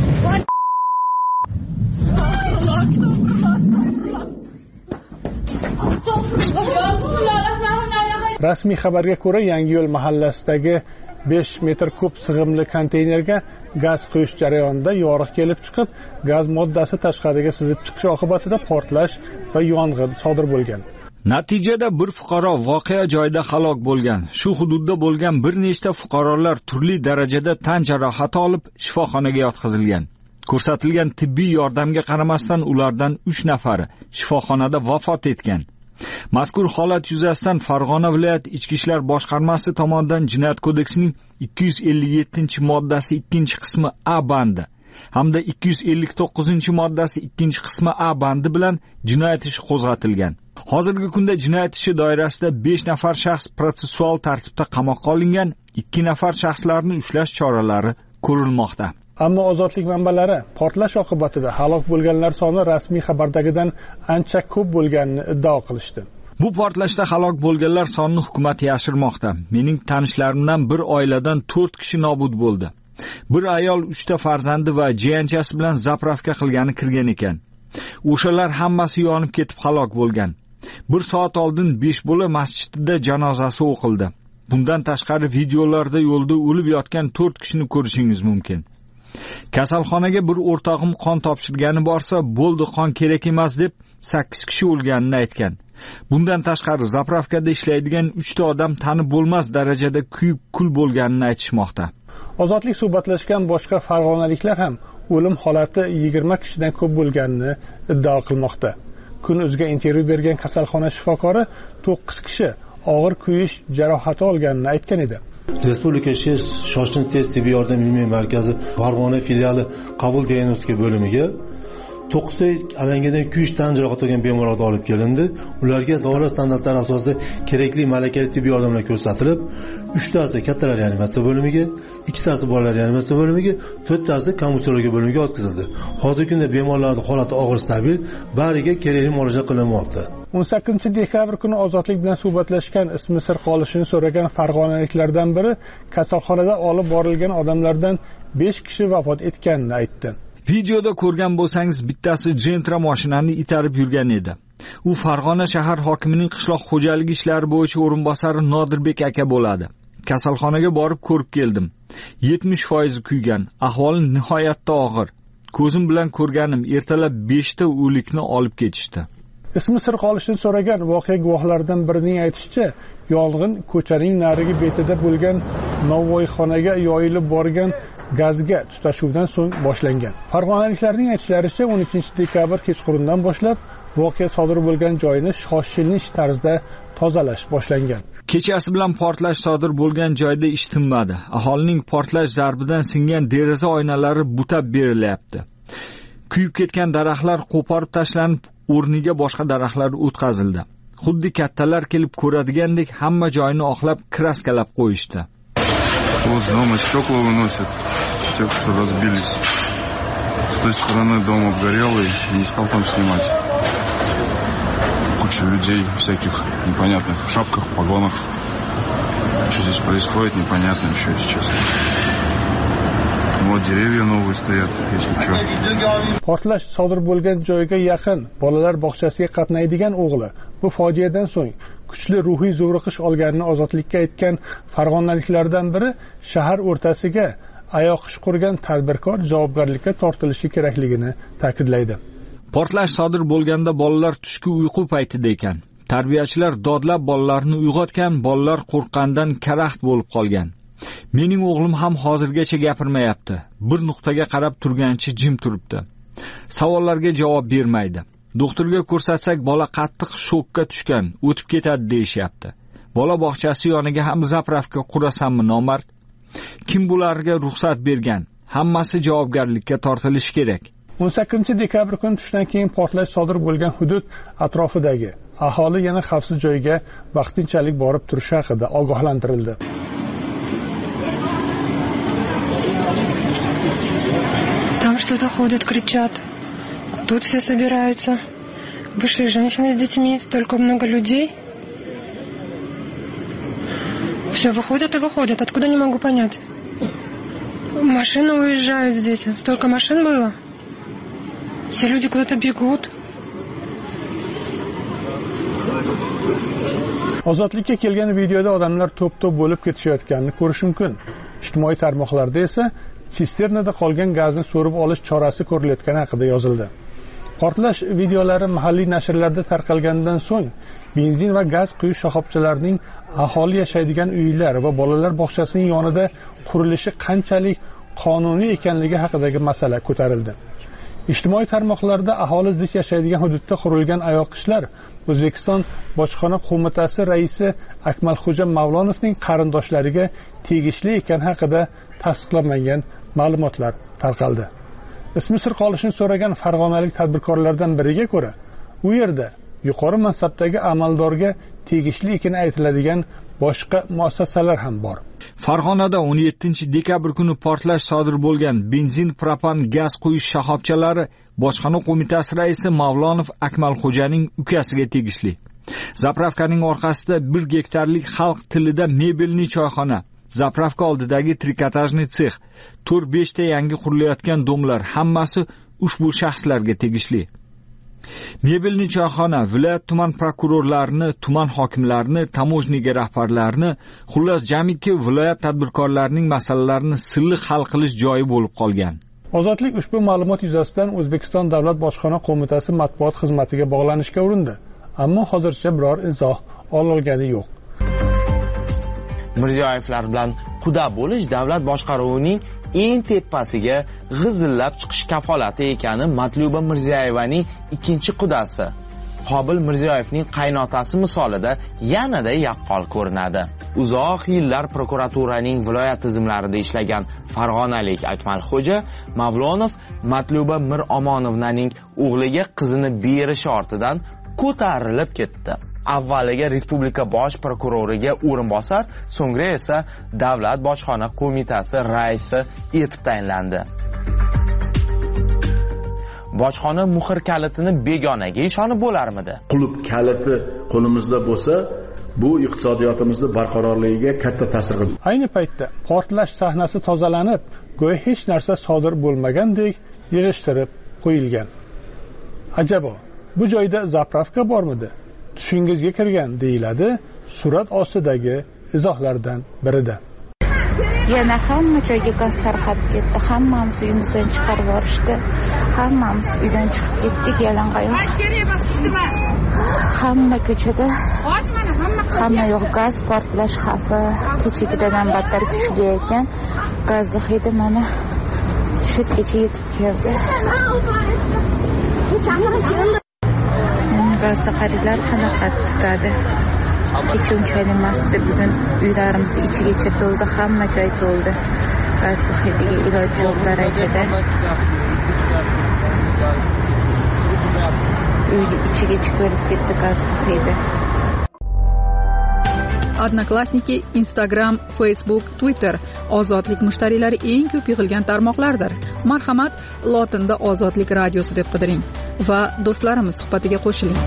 Rasmiy xabarga ko'ra, Yangiyo'l mahallasidagi besh metr kub sig'imli konteynerga gaz quyish jarayonida yoriq kelib chiqib, gaz moddasi tashqariga sizib chiqishi oqibatida portlash va yong'in sodir bo'lgan. Natijada bir fuqaro voqea joyida halok bo'lgan. Shu hududda bo'lgan bir nechta fuqarolar turli darajada tan jarohati olib shifoxonaga yotqizilgan. Ko'rsatilgan tibbiy yordamga qaramasdan ulardan uch nafari shifoxonada vafot etgan. Mazkur holat yuzasidan Farg'ona viloyat Ichki ishlar boshqarmasi tomonidan Jinoyat kodeksining ikki yuz ellik yettinchi moddasi ikkinchi qismi A bandi hamda ikki yuz ellik to'qqizinchi moddasi ikkinchi qismi A bandi bilan jinoyat ishi qo'zg'atilgan. Hozirgi kunda jinoyat ishi doirasida besh nafar shaxs protsessual tartibda qamoqqa olingan, ikki nafar shaxslarni ushlash choralari ko'rilmoqda. Ammo ozodlik manbalari portlash oqibatida halok bo'lganlar soni rasmiy xabardagidan ancha ko'p bo'lganini iddao qilishdi. Bu portlashda halok bo'lganlar sonini hukumat yashirmoqda. Mening tanishlarimdan bir oiladan to'rt kishi nobud bo'ldi. Bir ayol uchta farzandi va jiyanchasi bilan zapravka qilgani kirgan ekan. O'shalar hammasi yonib ketib halok bo'lgan. Bir soat oldin besh bo'la masjidida janozasi o'qildi. Bundan tashqari videolarda yo'lda o'lib yotgan to'rt kishini ko'rishingiz mumkin. Kasalxonaga bir o'rtog'im qon topshirgani borsa, bo'ldi qon kerak emas deb sakkiz kishi o'lganini aytgan. Bundan tashqari zapravkada ishlaydigan uchta odam tanib bo'lmas darajada kuyib kul bo'lganini aytishmoqda. Ozodlik suhbatlashgan boshqa farg'onaliklar ham o'lim holati yigirma kishidan ko'p bo'lganini iddao qilmoqda. Kun o'ziga intervyu bergan kasalxona shifokori to'qqiz kishi og'ir kuyish jarohati olganini aytgan edi. Respublika shoshilinch tez tibbiy yordam ilmiy markazi Farg'ona filiali qabul diagnostika bo'limiga to'qqizta alangadan kuyish tan jarohati olgan bemorlar olib kelindi. Ularga davlat standartlari asosida kerakli malakali tibbiy yordamlar ko'rsatilib, uchtasi kattalar reanimatsiya bo'limiga, ikkitasi bolalar reanimatsiya bo'limiga, to'rttasi komissariya bo'limiga o'tkazildi. Hozirgi kunda bemorlarning holati og'ir stabil, bariga kerakli muolaja qilinmoqda. o'n sakkizinchi dekabr kuni Ozodlik bilan suhbatlashgan, ismi sir qolishini so'ragan farg'onaliklardan biri kasalxonada olib borilgan odamlardan besh kishi vafot etganini aytdi. Videoda ko'rgan bo'lsangiz, bittasi Gentra mashinani itarib yurgan edi. U Farg'ona shahar hokimining qishloq xo'jaligi ishlari bo'yicha o'rinbosari Nodirbek aka bo'ladi. Kasalxonaga borib ko'rib keldim. yetmish foiz kuygan, ahvoli nihoyatda og'ir. Ko'zim bilan ko'rganim, ertalab beshta o'likni olib ketishdi. Ismi sir qolishini so'ragan voqea guvohlaridan birining aytishicha, yong'in ko'chaning narigi betida bo'lgan novvoyxonaga yoyilib borgan gazga tutashuvdan so'ng boshlangan. Farg'onaliklarning aytishlaricha, o'n ikkinchi dekabr kechqurundan boshlab voqea sodir bo'lgan joyni shoshilinch tarzda tozalash boshlangan. Kechasi bilan portlash sodir bo'lgan joyda ish tinmadi. Aholining portlash zarbidan singan deraza oynalari butab berilyapti. Kuyib ketgan daraxtlar qo'porib tashlanib, o'rniga boshqa daraxtlar o'tkazildi. Xuddi kattalar kelib ko'radigandek hamma joyni oqlab kraskalab qo'yishdi. Вот с дома стекла выносят, тех, что разбились. С той стороны дом обгорел и не стал там снимать. Куча людей всяких непонятных в шапках, в погонах. Что здесь происходит, непонятно еще, если честно. Вот деревья новые стоят, если что. Portlash sodir bo'lgan joyga yaqin bolalar bog'chasiga qatnaydigan o'g'li bu fojiadan so'ng kuchli ruhiy zo'riqish olganini ozodlikka aytgan farg'onaliklardan biri shahar o'rtasiga oyoq ish qurgan tadbirkor javobgarlikka tortilishi kerakligini ta'kidlaydi. Portlash sodir bo'lganda bolalar tushki uyqu paytida ekan. Tarbiyachilar dodlab bolalarni uyg'otgan, bolalar qo'rqqandan karaxt bo'lib qolgan. Mening o'g'lim ham hozirgacha gapirmayapti. Bir nuqtaga qarab turgancha jim turibdi. Savollarga javob bermaydi. Doktorga ko'rsatsak bola qattiq shokka tushgan, o'tib ketadi deyishyapti. Bola bog'chasi yoniga ham zapravka qurasanmi nomard? Kim bularga ruxsat bergan? Hammasi javobgarlikka tortilishi kerak. o'n sakkizinchi dekabr kuni tushdan keyin portlash sodir bo'lgan hudud atrofidagi aholi yana xavfsiz joyga vaqtinchalik borib turishi haqida ogohlantirildi. Там что-то ходят, кричат. Тут все собираются. Вышли женщины с детьми, столько много людей. Все выходят и выходят. Откуда, не могу понять. Машины уезжают здесь. Столько машин было. Все люди куда-то бегут. Ozodlikka kelgan videoda odamlar to'p-to'p bo'lib ketishayotganini ko'rish mumkin. Ijtimoiy tarmoqlarda esa sisternada qolgan gazni so'rib olish chorasi ko'rilayotgani haqida yozildi. Portlash videolari mahalliy nashrlarda tarqalgandan so'ng benzin va gaz quyish shoxobchalarining aholi yashaydigan uylar va bolalar bog'chasining yonida qurilishi qanchalik qonuniy ekanligi haqidagi masala ko'tarildi. Ijtimoiy tarmoqlarda aholi zich yashaydigan hududda qurilgan oyoqishlar O'zbekiston Bojxona qo'mitasi raisi Akmalxo'ja Mavlonovning qarindoshlariga tegishli ekani haqida tasdiqlanmagan ma'lumotlar tarqaldi. Ismi sir qolishini so'ragan farg'onalik tadbirkorlardan biriga ko'ra, u yerda yuqori mansabdagi amaldorga tegishli ekani aytiladigan boshqa muassasalar ham bor. Farg'onada o'n yettinchi dekabr kuni portlash sodir bo'lgan benzin, propan, gaz quyish shoxobchalari Bojxona qo'mitasi raisi Mavlonov Akmalxo'janing ukasiga tegishli. Zapravkaning orqasida bir gektarlik xalq tilida mebelni choyxona, zapravka oldidagi trikotajniy sex, to'rt besh ta yangi qurilayotgan domlar hammasi ushbu shaxslarga tegishli. Mebelni choyxona viloyat tuman prokurorlarini, tuman hokimlarini, tamojniga rahbarlarini, xullas jamiki viloyat tadbirkorlarining masalalarini silliq hal qilish joyi bo'lib qolgan. Ozodlik ushbu ma'lumot yuzasidan O'zbekiston Davlat Bojxona qo'mitasi matbuot xizmatiga bog'lanishga urindi, ammo hozircha biror izoh ololgani yo'q. Mirziyoyevlar bilan quda bo'lish davlat boshqaruvining eng tepasiga g'izillab chiqish kafolati ekani Matluba Mirziyoyevaning ikkinchi qudasi Qobil Mirziyoyevning qaynotasi misolida yanada yaqqol ko'rinadi. Uzoq yillar prokuraturaning viloyat tizimlarida ishlagan farg'onalik Akmalxo'ja Mavlonov Matluba Mir Omonovnaning o'g'liga qizini berishi ortidan ko'tarilib ketdi. Avvaliga respublika bosh prokuroriga o'rinbosar, so'ngra esa davlat bojxona qo'mitasi raisi etib tayinlandi. Bojxona muhr kalitini begonaga ishonib bo'larmidi? Qulub kaliti qo'limizda bo'lsa, bu iqtisodiyotimizni barqarorligiga katta ta'sir qiladi. Ayni paytda portlash sahnasi tozalanib, go'yo hech narsa sodir bo'lmagandek yig'ishtirib qo'yilgan. Ajabo, bu joyda zapravka bormidi? Tushingizga kirgan deyiladi surat ostidagi izohlardan birida. Yana hamma joyga gaz tarqalib ketdi. Hammamiz uyimizdan chiqarib yuborishdi. Hammamiz uydan chiqib ketdik yalangoyoq. Hamma ko'chada hamma yoq gaz, portlash xavfi kechagidan battar kuchli ekan. Gaz hidi mana shugacha yetib keldi. Gazda xaridlar qanaqa tutadi? Kecha unchalik emasdi, bugun uylarimiz ichigacha to'ldi, hamma joy to'ldi. Gaz hidiga iloji yo'q darajada. Uyni ichigacha to'lib ketdi gaz hidi. Odnoklassniki, Instagram, Facebook, Twitter ozodlik mushtariylari eng ko'p yig'ilgan tarmoqlardir. Marhamat, lotinda Ozodlik radiosi deb qidiring va do'stlarimiz suhbatiga qo'shiling.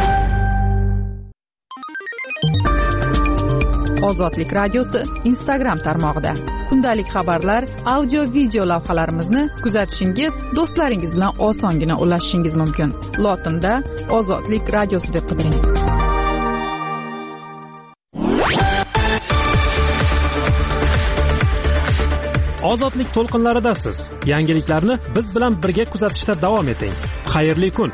Ozodlik radiosi Instagram tarmog'ida kundalik xabarlar, audio video lavhalarimizni kuzatishingiz, do'stlaringiz bilan osongina ulashishingiz mumkin. Lotinda Ozodlik radiosi deb qidiring. ozodlik to'lqinlaridasiz. Yangiliklarni biz bilan birga kuzatishda davom eting. Xayrli kun.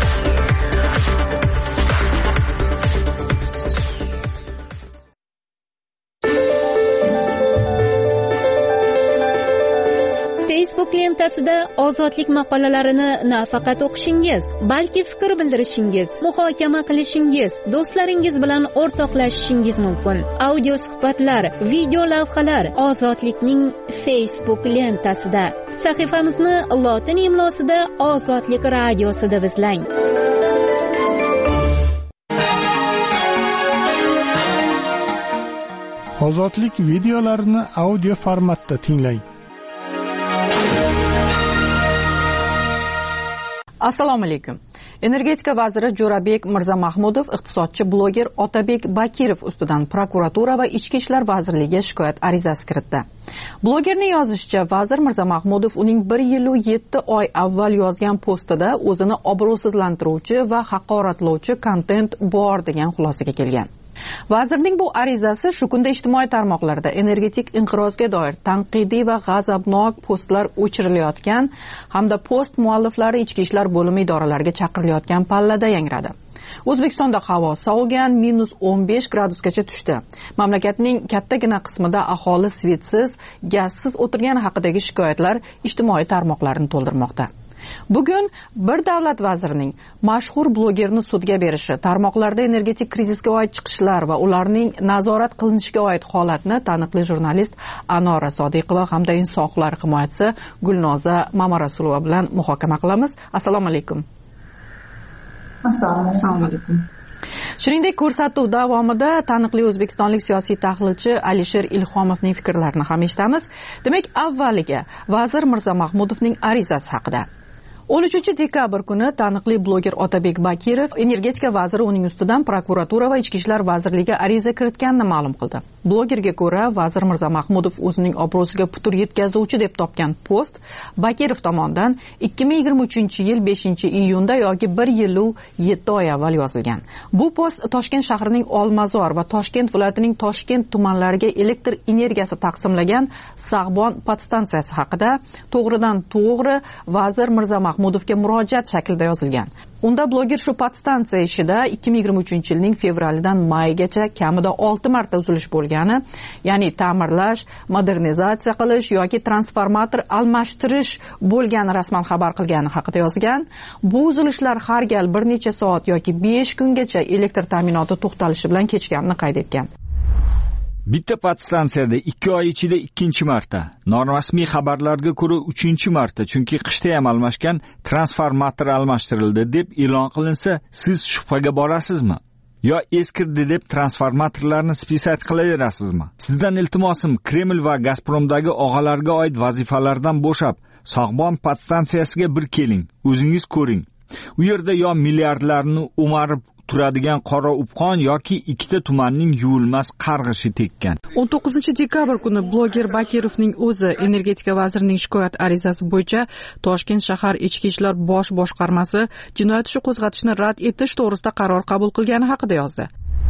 Facebook lentasida ozodlik maqolalarini nafaqat o'qishingiz, balki fikr bildirishingiz, muhokama qilishingiz, do'stlaringiz bilan o'rtoqlashishingiz mumkin. Audio suhbatlar, video lavhalar ozodlikning Facebook lentasida. Sahifamizni lotin imlosida Ozodlik radiosi deb izlang. Ozodlik videolarini audio formatda tinglang. Assalomu alaykum. Energetika vaziri Jo'rabek Mirzamahmudov iqtisodchi bloger Otabek Bakirov ustidan prokuratura va Ichki ishlar vazirligiga shikoyat arizasi kiritdi. Blogerning yozishicha, vazir Mirzamahmudov uning bir yil va yetti oy avval yozgan postida o'zini obro'sizlantiruvchi va haqoratlovchi kontent bor degan xulosaga kelgan. Vazirning bu arizasi shu kunda ijtimoiy tarmoqlarda energetik inqirozga doir tanqidiy va g'azabnok postlar o'chirilayotgan hamda post mualliflari ichki ishlar bo'limi idoralariga chaqirilayotgan pallada yangradi. O'zbekistonda havo sovigan, minus o'n besh gradusgacha tushdi. Mamlakatning kattagina qismida aholi svetsiz, gazsiz o'tirgani haqidagi shikoyatlar ijtimoiy tarmoqlarni to'ldirmoqda. Bugun bir davlat vazirining mashhur blogerni sudga berishi, tarmoqlarda energetik krizisga oid chiqishlar va ularning nazorat qilinishiga oid holatni taniqli jurnalist Anora Sodiqova hamda inson huquqlari himoyachisi Gulnoza Mamarasulova bilan muhokama qilamiz. Assalomu alaykum. Assalomu alaykum. Shuningdek, ko'rsatuv davomida taniqli o'zbekistonlik siyosiy tahlilchi Alisher Ilhomovning fikrlarini ham eshitamiz. Demak, avvaliga vazir Mirzamahmudovning arizasi haqida. o'n uchinchi dekabr kuni taniqli bloger Otabek Bakirov energetika vaziri uning ustidan prokuratura va Ichki ishlar vazirligiga ariza kiritganini ma'lum qildi. Blogerga ko'ra, vazir Mirzamahmudov o'zining obro'siga putur yetkazuvchi deb topgan post Bakirov tomonidan ikki ming yigirma uchinchi yil beshinchi iyunda yoki bir yil va yetti oy avval yozilgan. Bu post Toshkent shahrining Olmazor va Toshkent viloyatining Toshkent tumanlariga elektr energiyasi taqsimlagan Sag'bon podstansiyasi haqida to'g'ridan to'g'ri vazir Mirzamahmudov Mahmudovga murojaat shaklida yozilgan. Unda bloger shu podstansiya ishida ikki ming yigirma uchinchi yilning fevralidan maygacha kamida olti marta uzilish bo'lgani, ya'ni ta'mirlash, modernizatsiya qilish yoki transformator almashtirish bo'lgani rasman xabar qilgani haqida yozgan. Bu uzilishlar har gal bir necha soat yoki besh kungacha elektr ta'minoti to'xtalishi bilan kechganini qayd etgan. Bitta podstansiyada ikki oy ichida ikkinchi marta, norasmiy xabarlarga ko'ra uchinchi marta, chunki qishda ham almashgan transformator almashtirildi deb e'lon qilinsa, siz shubhaga borasizmi? Yo eskirdi deb transformatorlarni spisat qilaverasizmi? Sizdan iltimosim, Kreml va Gazpromdagi og'alarga oid vazifalardan bo'shab, Sag'bon podstansiyasiga bir keling, o'zingiz ko'ring. U yerda yo milliardlarni o'marib turadigan qora upqon yoki ikkita tumanning yuvilmas qarg'ishi tekkan. o'n to'qqizinchi dekabr kuni bloger Bakirovning o'zi energetika vazirining shikoyat arizasi bo'yicha Toshkent shahar ichki ishlar bosh boshqarmasi jinoyat ishi qo'zg'atishni rad etish to'g'risida qaror qabul qilgani haqida yozdi.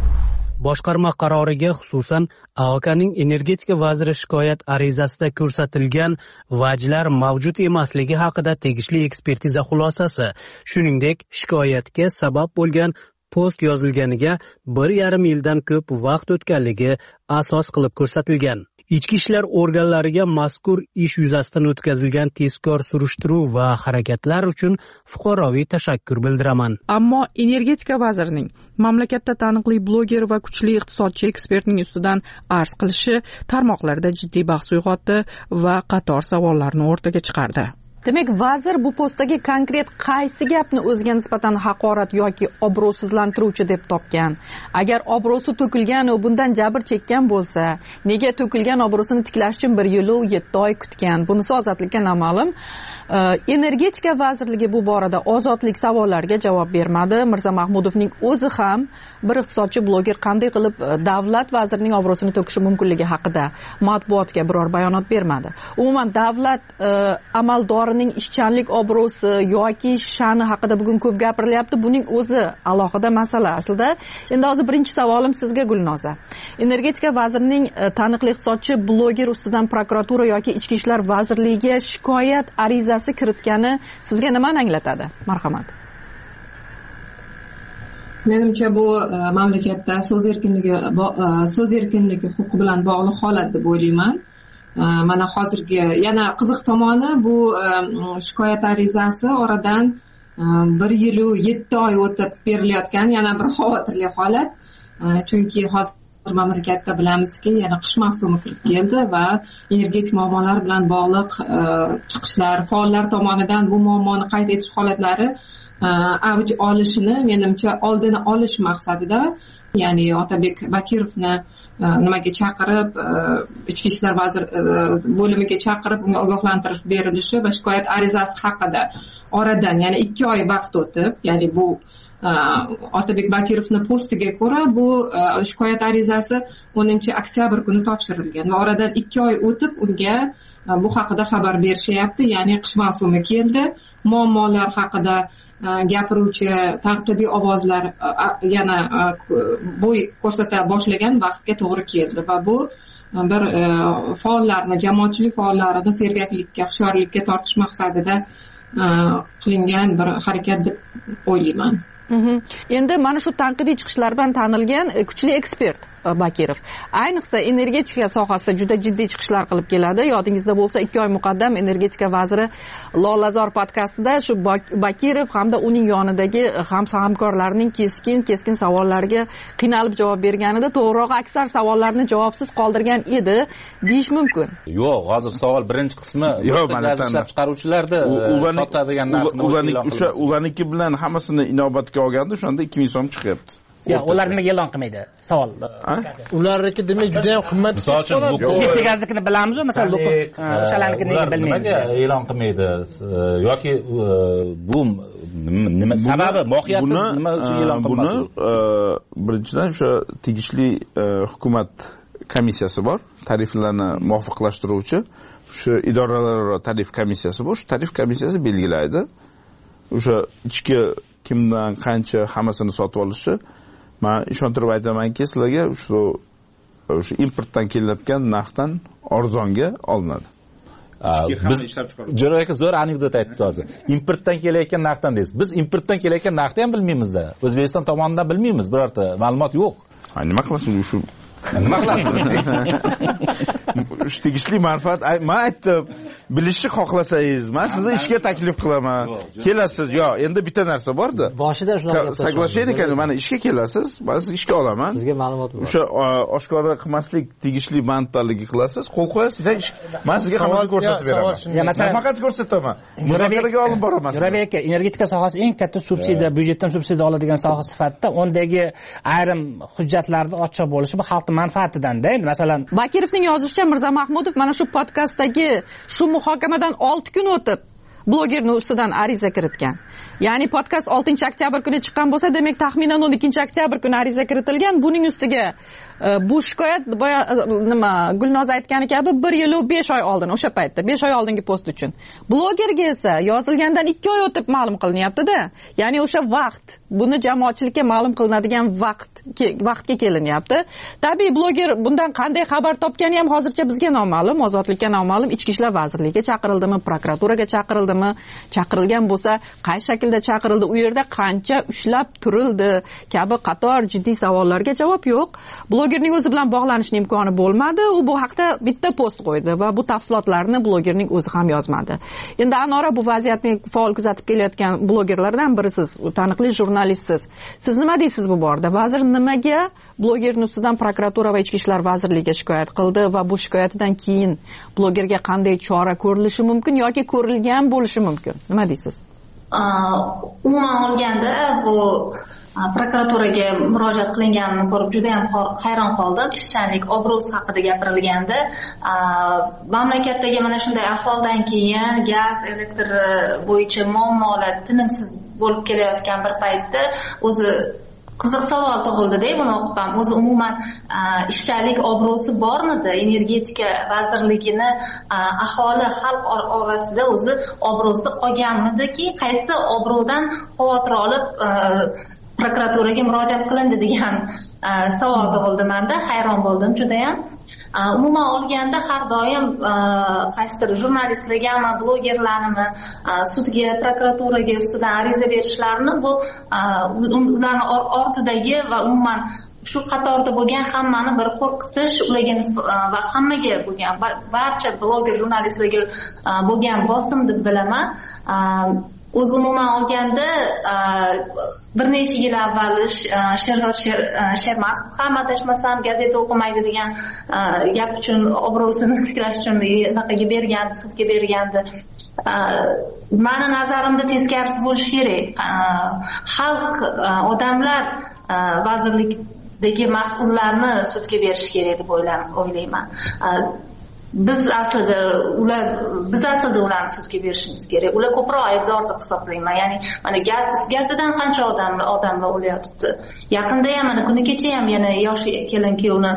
Boshqarma qaroriga xususan A O K'ning energetika vaziri shikoyat arizasida ko'rsatilgan vajlar mavjud emasligi haqida tegishli ekspertiza xulosasi, shuningdek shikoyatga sabab bo'lgan post yozilganiga bir yarim yildan ko'p vaqt o'tganligi asos qilib ko'rsatilgan. Ichki ishlar organlariga mazkur ish yuzasidan o'tkazilgan tezkor surishtiruv va harakatlar uchun fuqaroviy tashakkur bildiraman. Ammo energetika vazirining mamlakatda taniqli bloger va kuchli iqtisodchi ekspertning ustidan arz qilishi tarmoqlarda jiddiy bahs uyg'otdi va qator savollarni o'rtaga chiqardi. Demak, vazir bu postdagi konkret qaysi gapni o'ziga nisbatan haqorat yoki obro'sizlantiruvchi deb topgan? Agar obro'si to'kilgan va bundan jabr chekkan bo'lsa, nega to'kilgan obro'sini tiklash uchun bir yil va yetti oy kutgan? Bunisi ozodlikka noma'lum. Energetika vazirligi bu borada ozodlik savollariga javob bermadi. Mirzamahmudovning o'zi ham bir iqtisodchi bloger qanday qilib davlat vazirining obro'sini to'kishi mumkinligi haqida matbuotga biror bayonot bermadi. Umuman davlat amaldori xodimlarining ishchanlik obro'si yoki sha'ni haqida bugun ko'p gapirilyapti. Buning o'zi alohida masala aslida. Endi hozir birinchi savolim sizga Gulnoza. Energetika vazirining taniqli iqtisodchi bloger ustidan prokuratura yoki Ichki ishlar vazirligiga shikoyat arizasi kiritgani sizga nimani anglatadi? Marhamat. Menimcha bu mamlakatda so'z erkinligi so'z erkinligi huquqi bilan bog'liq holat deb o'ylayman. Mana hozirgi yana qiziq tomoni bu shikoyat arizasi oradan bir yil u yetti oy o'tib berilayotgan yana bir xavotirli holat. Chunki hozir mamlakatda bilamizki, yana qish mavsumi kirib keldi va energetik muammolar bilan bog'liq chiqishlar, faollar tomonidan bu muammoni qayd etish holatlari avj olishini menimcha oldini olish maqsadida, ya'ni Otabek Bakirovni nimaga chaqirib, ichki ishlar vazir bo'limiga chaqirib unga ogohlantirish berilishi va shikoyat arizasi haqida oradan yana ikki oy vaqt o'tib, ya'ni bu Otabek Bakirovni postiga ko'ra bu shikoyat arizasi o'ninchi oktyabr kuni topshirilgan va oradan ikki oy o'tib unga bu haqida xabar berishyapti, ya'ni qish mavsumi keldi, muammolar haqida gapiruvchi tanqidiy ovozlar yana bo'y ko'rsata boshlagan vaqtga to'g'ri keldi va bu bir faollarni, jamoatchilik faollarini sergaklikka, hushyorlikka tortish maqsadida qilingan bir harakat deb o'ylayman. Endi mana shu tanqidiy chiqishlar bilan tanilgan kuchli ekspert Bakirov ayniqsa energetika sohasida juda jiddiy chiqishlar qilib keladi. Yodingizda bo'lsa, ikki oy muqaddam energetika vaziri Lolazor podkastida shu Bakirov hamda uning yonidagi hamkorlarining keskin keskin savollariga qiynalib javob berganida, to'g'rirog'i aksar savollarni javobsiz qoldirgan edi deyish mumkin. Yo'q, hozir savol birinchi qismi gaz ishlab chiqaruvchilarda sotadigan narxni o'sha ularniki bilan hammasini inobatga olganda o'shanda ikki ming so'm chiqyapti. Ya, ular nimaga e'lon qilmaydi? Savol. Ularniki demak juda ham qimmat. Misol uchun, neftegaznikini bilamiz-ku, masalan, o'shalarnikini nega bilmaymiz? Nimaga e'lon qilmaydi? Yoki bu nima sababi, mohiyati nima uchun e'lon qilmaydi? Buni birinchidan o'sha tegishli hukumat komissiyasi bor, tariflarni muvofiqlashtiruvchi, shu idoralararo tarif komissiyasi bor. Shu tarif komissiyasi belgilaydi. O'sha ichki kimdan qancha hammasini sotib olishi. Men ishontirib aytamanki, sizlarga shu o'sha importdan kelayotgan narxdan arzonga olinadi. Biz Jo'ra aka zo'r anekdot aytdingiz hozir. Importdan kelayotgan narxdan deysiz. Biz importdan kelayotgan narxni ham bilmaymiz-da. O'zbekiston tomonidan bilmaymiz, birorta ma'lumot yo'q. Ha, nima qilasiz shu? Nima qilasiz? Shu tegishli manfaat, men aytdim, bilishni xohlasangiz, men sizni ishga taklif qilaman. Kelasiz, yo, endi bitta narsa bor-da. Boshida shunaqa soglashaylik ekan, mana ishga kelasiz, men sizni ishga olaman. Sizga ma'lumot bor. O'sha oshkora qilmaslik tegishli manfaatlarga qilasiz, qo'l qo'yasiz, men sizga hammasini ko'rsatib beraman. Ya, masalan, faqat ko'rsataman. Muzokaraga olib boraman. Jo'rabek aka, energetika sohasi eng katta subsidiya, byudjetdan subsidiya oladigan soha sifatida undagi ayrim hujjatlarni ochiq bo'lishi bu xalq manfaatidan-da. Masalan, Bakirovning yozishicha Mirza Mahmudov mana shu podkastdagi shu muhokamadan olti kun o'tib blogerning ustidan ariza kiritgan. Ya'ni podkast oltinchi oktyabr kuni chiqqan bo'lsa, demak taxminan o'n ikkinchi oktyabr kuni ariza kiritilgan. Buning ustiga bu shikoyat nima Gulnoza aytgani kabi bir yil va besh oy oldin, o'sha paytda besh oy oldingi post uchun. Blogerga esa yozilgandan ikki oy o'tib ma'lum qilinyapti-da. Ya'ni o'sha vaqt, buni jamoatchilikka ma'lum qilinadigan vaqt vaqtga kelinyapti. Tabiiy bloger bundan qanday xabar topgani ham hozircha bizga noma'lum, ozodlikka noma'lum. Ichki ishlar vazirligiga chaqirildimi, prokuraturaga chaqirildimi, chaqirilgan bo'lsa, qay shaklda chaqirildi, u yerda qancha ushlab turildi kabi qator jiddiy savollarga javob yo'q. Blogerning o'zi bilan bog'lanishning imkoni bo'lmadi. U bu haqda bitta post qo'ydi va bu tafsilotlarni blogerning o'zi ham yozmadi. Endi Anora, bu vaziyatni faol kuzatib kelayotgan blogerlardan birisiz, taniqli jurnalistsiz. Siz nima deysiz bu borada? Vazir nimaga blogerning ustidan prokuratura va ichki ishlar vazirligiga shikoyat qildi va bu shikoyatidan keyin blogerga qanday chora ko'rilishi mumkin yoki ko'rilgan bo'lishi mumkin? Nima deysiz? Umuman olganda bu prokuraturaga murojaat qilinganini ko'rib juda ham hayron qoldim. Ishchanlik obro'si haqida gapirilganda, mamlakatdagi mana shunday ahvoldan keyin gaz, elektr bo'yicha muammolar tinimsiz bo'lib kelayotgan bir paytda o'zi qiziq savol tug'ildida buni o'qib ham o'zi umuman ishchanlik obro'si bormidi energetika vazirligini aholi xalq orasida o'zi obro'si qolganmidiki qaysi obro'dan xavotir olib prokuraturaga murojaat qilindi degan savol tug'ildi manda hayron bo'ldim judayam. Umuman olganda har doim qaysidir jurnalistlargami blogerlarnimi sudga prokuraturaga ustidan ariza berishlarini bu ularni ortidagi va umuman shu qatorda bo'lgan hammani bir qo'rqitish ularga va hammaga bo'lgan barcha bloger jurnalistlarga bo'lgan bosim deb bilaman. O'zi umuman olganda bir necha yil avval Sherzod Shermatov ham adashmasam gazeta o'qimaydi degan gap uchun obro'sini tiklash uchun anaqaga bergandi, sudga bergandi. Mani nazarimda teskarisi bo'lishi kerak. Xalq, odamlar vazirlikdagi mas'ullarni sudga berish kerak deb o'ylayman. Biz aslida ular biz aslida ularni sudga berishimiz kerak. Ular ko'proq aybdor deb hisoblayman. Ya'ni mana gaz gazdan qancha odamlar odamlar o'layotibdi. Yaqinda ham mana kuni kecha ham yana yosh kelin kuyovni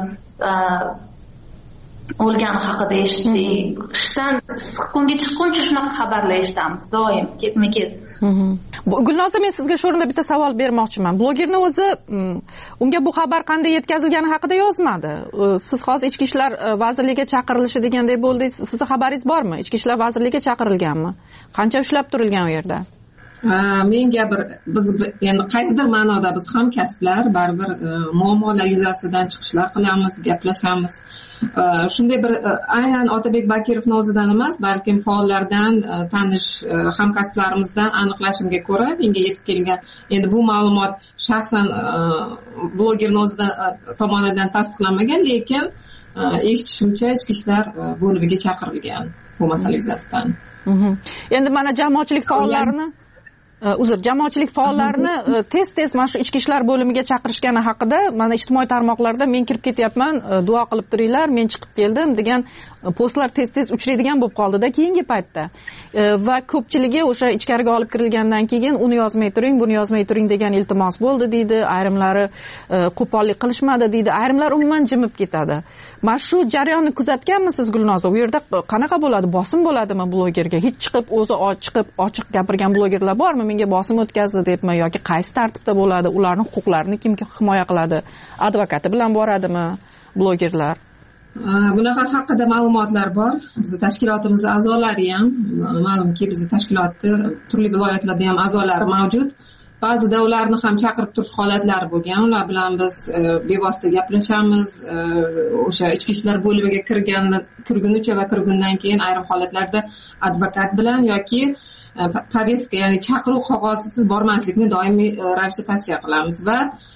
o'lgani haqida eshitdik. Qishdan issiq kunga chiqquncha shunaqa xabarlar eshitamiz doim ketma-ket. Gulnoza, men sizga shu o'rinda bitta savol bermoqchiman. Blogerni o'zi unga bu xabar qanday yetkazilgani haqida yozmadi. Siz hozir Ichki ishlar vazirligiga chaqirilishi deganday bo'ldingiz. Sizning xabaringiz bormi? Ichki ishlar vazirligiga chaqirilganmi? Qancha ushlab turilgan u yerda? Menga bir biz endi qaysidir ma'noda biz ham kasblar baribir muammolar yuzasidan chiqishlar qilamiz, gaplashamiz. Shunday bir aynan Otabek Bakirovning o'zidan emas, balkim faollardan, tanish hamkasblarimizdan aniqlashimga ko'ra menga yetib kelgan. Endi bu ma'lumot shaxsan blogerning o'zidan tomonidan tasdiqlanmagan, lekin eshitishimcha Ichki ishlar bo'limiga chaqirilgan bu masala yuzasidan. Endi mana jamoatchilik faollarini uzr jamoatchilik faollarini tez-tez mana shu Ichki ishlar bo'limiga chaqirishgani haqida mana ijtimoiy tarmoqlarda men kirib ketyapman, duo qilib turinglar, men chiqib keldim degan postlar tez-tez uchraydigan bo'lib qoldida keyingi paytda. Va ko'pchiligi o'sha ichkariga olib kirilgandan keyin uni yozmay turing, buni yozmay turing degan iltimos bo'ldi deydi, ayrimlari qo'pollik qilishmadi deydi, ayrimlar umuman jimib ketadi. Mana shu jarayonni kuzatganmisiz Gulnoza? U yerda qanaqa bo'ladi? Bosim bo'ladimi blogerga? Hech chiqib o'zi chiqib ochiq gapirgan blogerlar bormi? Menga bosim o'tkazdi debmi yoki qaysi tartibda bo'ladi? Ularning huquqlarini kim himoya qiladi? Advokati bilan boradimi blogerlar? Bunaqa haqida ma'lumotlar bor. Bizning tashkilotimiz a'zolari ham, ma'lumki bizning tashkilotda turli viloyatlarda ham a'zolari mavjud. Ba'zida ularni ham chaqirib turish holatlari bo'lgan. Ular bilan biz bevosita gaplashamiz. O'sha Ichki ishlar bo'limiga kirgan kirgunicha va kirgundan keyin ayrim holatlarda advokat bilan yoki повестка, ya'ni chaqiruv qog'ozisiz bormaslikni doimiy ravishda tavsiya qilamiz va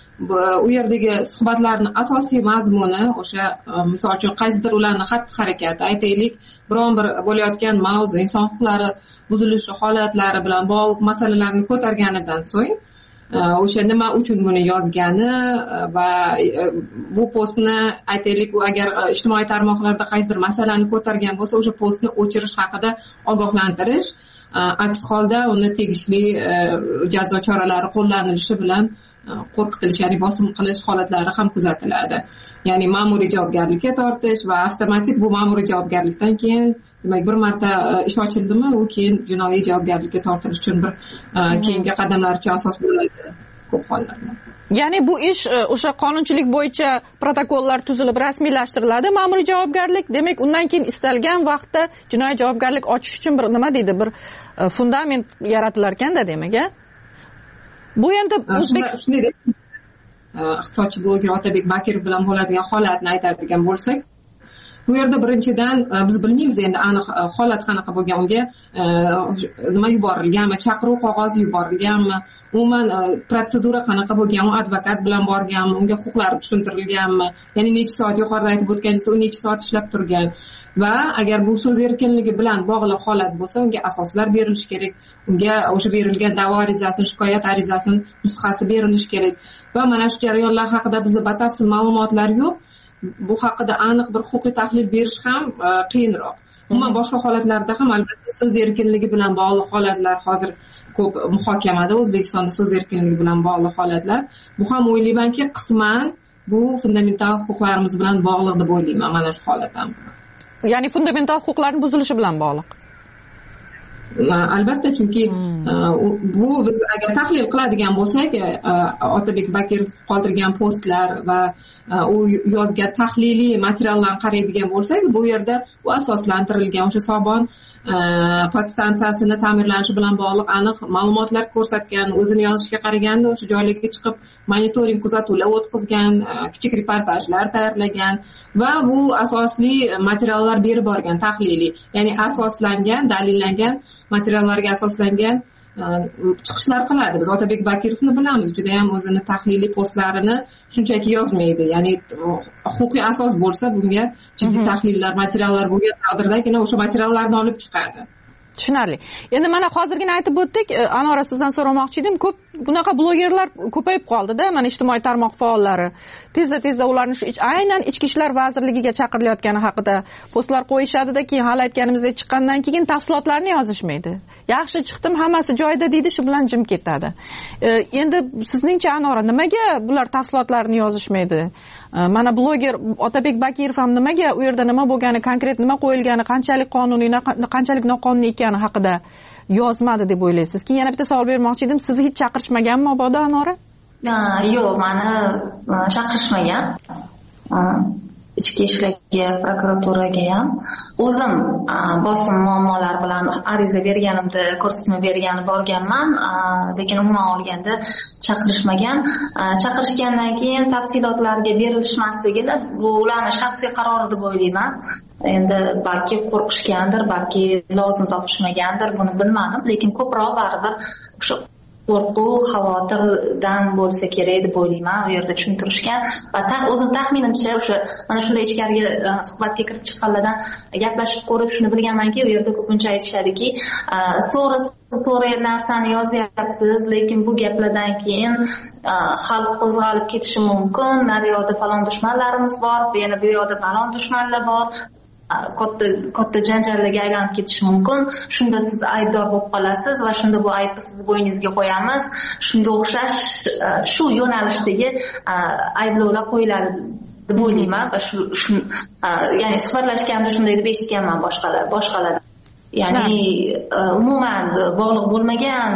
u yerdagi suhbatlarning asosiy mazmuni o'sha misol uchun qaysidir ularning xatti-harakati, aytaylik, biron bir bo'layotgan mavzu, inson huquqlari buzilishi holatlari bilan bog'liq masalalarni ko'targanidan so'ng o'sha nima uchun buni yozgani va bu postni aytaylik, u agar ijtimoiy tarmoqlarda qaysidir masalani ko'targan bo'lsa, o'sha postni o'chirish haqida ogohlantirish, aks holda uni tegishli jazo choralari qo'llanilishi bilan qo'rqitilish, ya'ni bosim qilish holatlari ham kuzatiladi. Ya'ni ma'muriy javobgarlikka tortish va avtomatik bu ma'muriy javobgarlikdan keyin, demak, bir marta ish ochildimi, u keyin jinoiy javobgarlikka tortilish uchun bir keyingi qadamlar uchun asos bo'ladi ko'p hollarda. Ya'ni bu ish o'sha qonunchilik bo'yicha protokollar tuzilib rasmiylashtiriladi, ma'muriy javobgarlik, demak undan keyin istalgan vaqtda jinoiy javobgarlik ochish uchun bir nima deydi, bir fundament yaratilar ekanda, demak, a? Bu endi o'zbek iqtisodchi bloger Otabek Bakirov bilan bo'ladigan holatni aytadigan bo'lsak, bu yerda birinchidan biz bilmaymiz endi aniq holat qanaqa bo'lgan, unga nima yuborilganmi, chaqiruv qog'ozi yuborilganmi, umuman protsedura qanaqa bo'lgan, u advokat bilan borganmi, unga huquqlari tushuntirilganmi, ya'ni necha soat, yuqorida aytib o'tganingiz, u necha soat ishlab turgan va agar bu so'z erkinligi bilan bog'liq holat bo'lsa, unga asoslar berilishi kerak, unga o'sha berilgan da'vo arizasini, shikoyat arizasini nusxasi berilishi kerak va mana shu jarayonlar haqida bizda batafsil ma'lumotlar yo'q. Bu haqida aniq bir huquqiy tahlil berish ham qiyinroq. Umuman boshqa holatlarda ham albatta so'z erkinligi bilan bog'liq holatlar hozir ko'p muhokamada O'zbekistonda so'z erkinligi bilan bog'liq holatlar. Bu ham o'ylaymanki, qisman bu fundamental huquqlarimiz bilan bog'liq deb o'ylayman mana shu holat ham. Ya'ni fundamental huquqlarning buzilishi bilan bog'liq. Albatta, chunki bu biz agar tahlil qiladigan bo'lsak, Otabek Bakirov qoldirgan postlar va u yozgan tahliliy materiallarni qaraydigan bo'lsak, bu yerda u asoslantirilgan o'sha Sobon podstansiyasini ta'mirlanishi bilan bog'liq aniq ma'lumotlar ko'rsatgan, o'zini yozishiga qaraganda o'sha joylarga chiqib monitoring kuzatuvlar o'tkazgan, kichik reportajlar tayyorlagan va bu asosli materiallar berib borgan tahliliy, ya'ni asoslangan, dalillangan materiallarga asoslangan chiqishlar qiladi. Biz Otabek Bakirovni bilamiz, juda ham o'zini tahliliy postlarini shunchaki yozmaydi. Ya'ni huquqiy asos bo'lsa, bunga jiddiy tahlillar, materiallar bo'lgan taqdirdagina o'sha materiallarni olib chiqadi. Tushunarli. Endi mana hozirgina aytib o'tdik, Anora sizdan so'ramoqchi edim, ko'p bunaqa blogerlar ko'payib qoldi-da, mana ijtimoiy tarmoq faollari. Tezda-tezda ularni shu aynan Ichki ishlar vazirligiga chaqirilayotgani haqida postlar qo'yishadi-da, keyin hali aytganimizdek chiqqandan keyin tafsilotlarni yozishmaydi. Yaxshi chiqdim, hammasi joyida deydi, shu bilan jim ketadi. Endi sizningcha Anora, nimaga bular tafsilotlarni yozishmaydi? Mana bloger Otabek Bakirov ham nimaga u yerda nima bo'lgani, konkret nima qo'yilgani, qanchalik qonuniy, qanchalik noqonuniy ekani haqida yozmadi deb o'ylaysiz? Keyin yana bitta savol bermoqchi edim, sizni hech chaqirishmaganmi mabodo Anora? Yo'q, meni chaqirishmagan. Ichki ishlarga, prokuraturaga ham o'zim bosim muammolar bilan ariza berganimda ko'rsatma bergani borganman, lekin umuman olganda chaqirishmagan. Chaqirishgandan keyin tafsilotlarga berilishmasligini bu ularning shaxsiy qarori deb o'ylayman. Endi balki qo'rqishgandir, balki lozim topishmagandir, buni bilmadim, lekin ko'proq baribir o'sha qo'rquv, xavotirdan bo'lsa kerak deb o'ylayman. U yerda tushuntirishgan va o'zim taxminimcha o'sha mana shunday ichkariga suhbatga kirib chiqqanlardan gaplashib ko'rib shuni bilganmanki, u yerda ko'pincha aytishadiki, stories story narsani yozyapsiz, lekin bu gaplardan keyin xalq qo'zg'alib ketishi mumkin. Naryoqda falon dushmanlarimiz bor, yana bu yoqda falon dushmanlar bor. katta katta janjallarga aylanib ketishi mumkin. Shunda siz aybdor bo'lib qolasiz va shunda bu aybni siz bo'yningizga qo'yamiz. Shunga o'xshash shu yo'nalishdagi ayblovlar qo'yiladi deb o'ylayman va shu ya'ni suhbatlashganda shunday deb eshitganman boshqalar boshqalar. Ya'ni umuman bog'liq bo'lmagan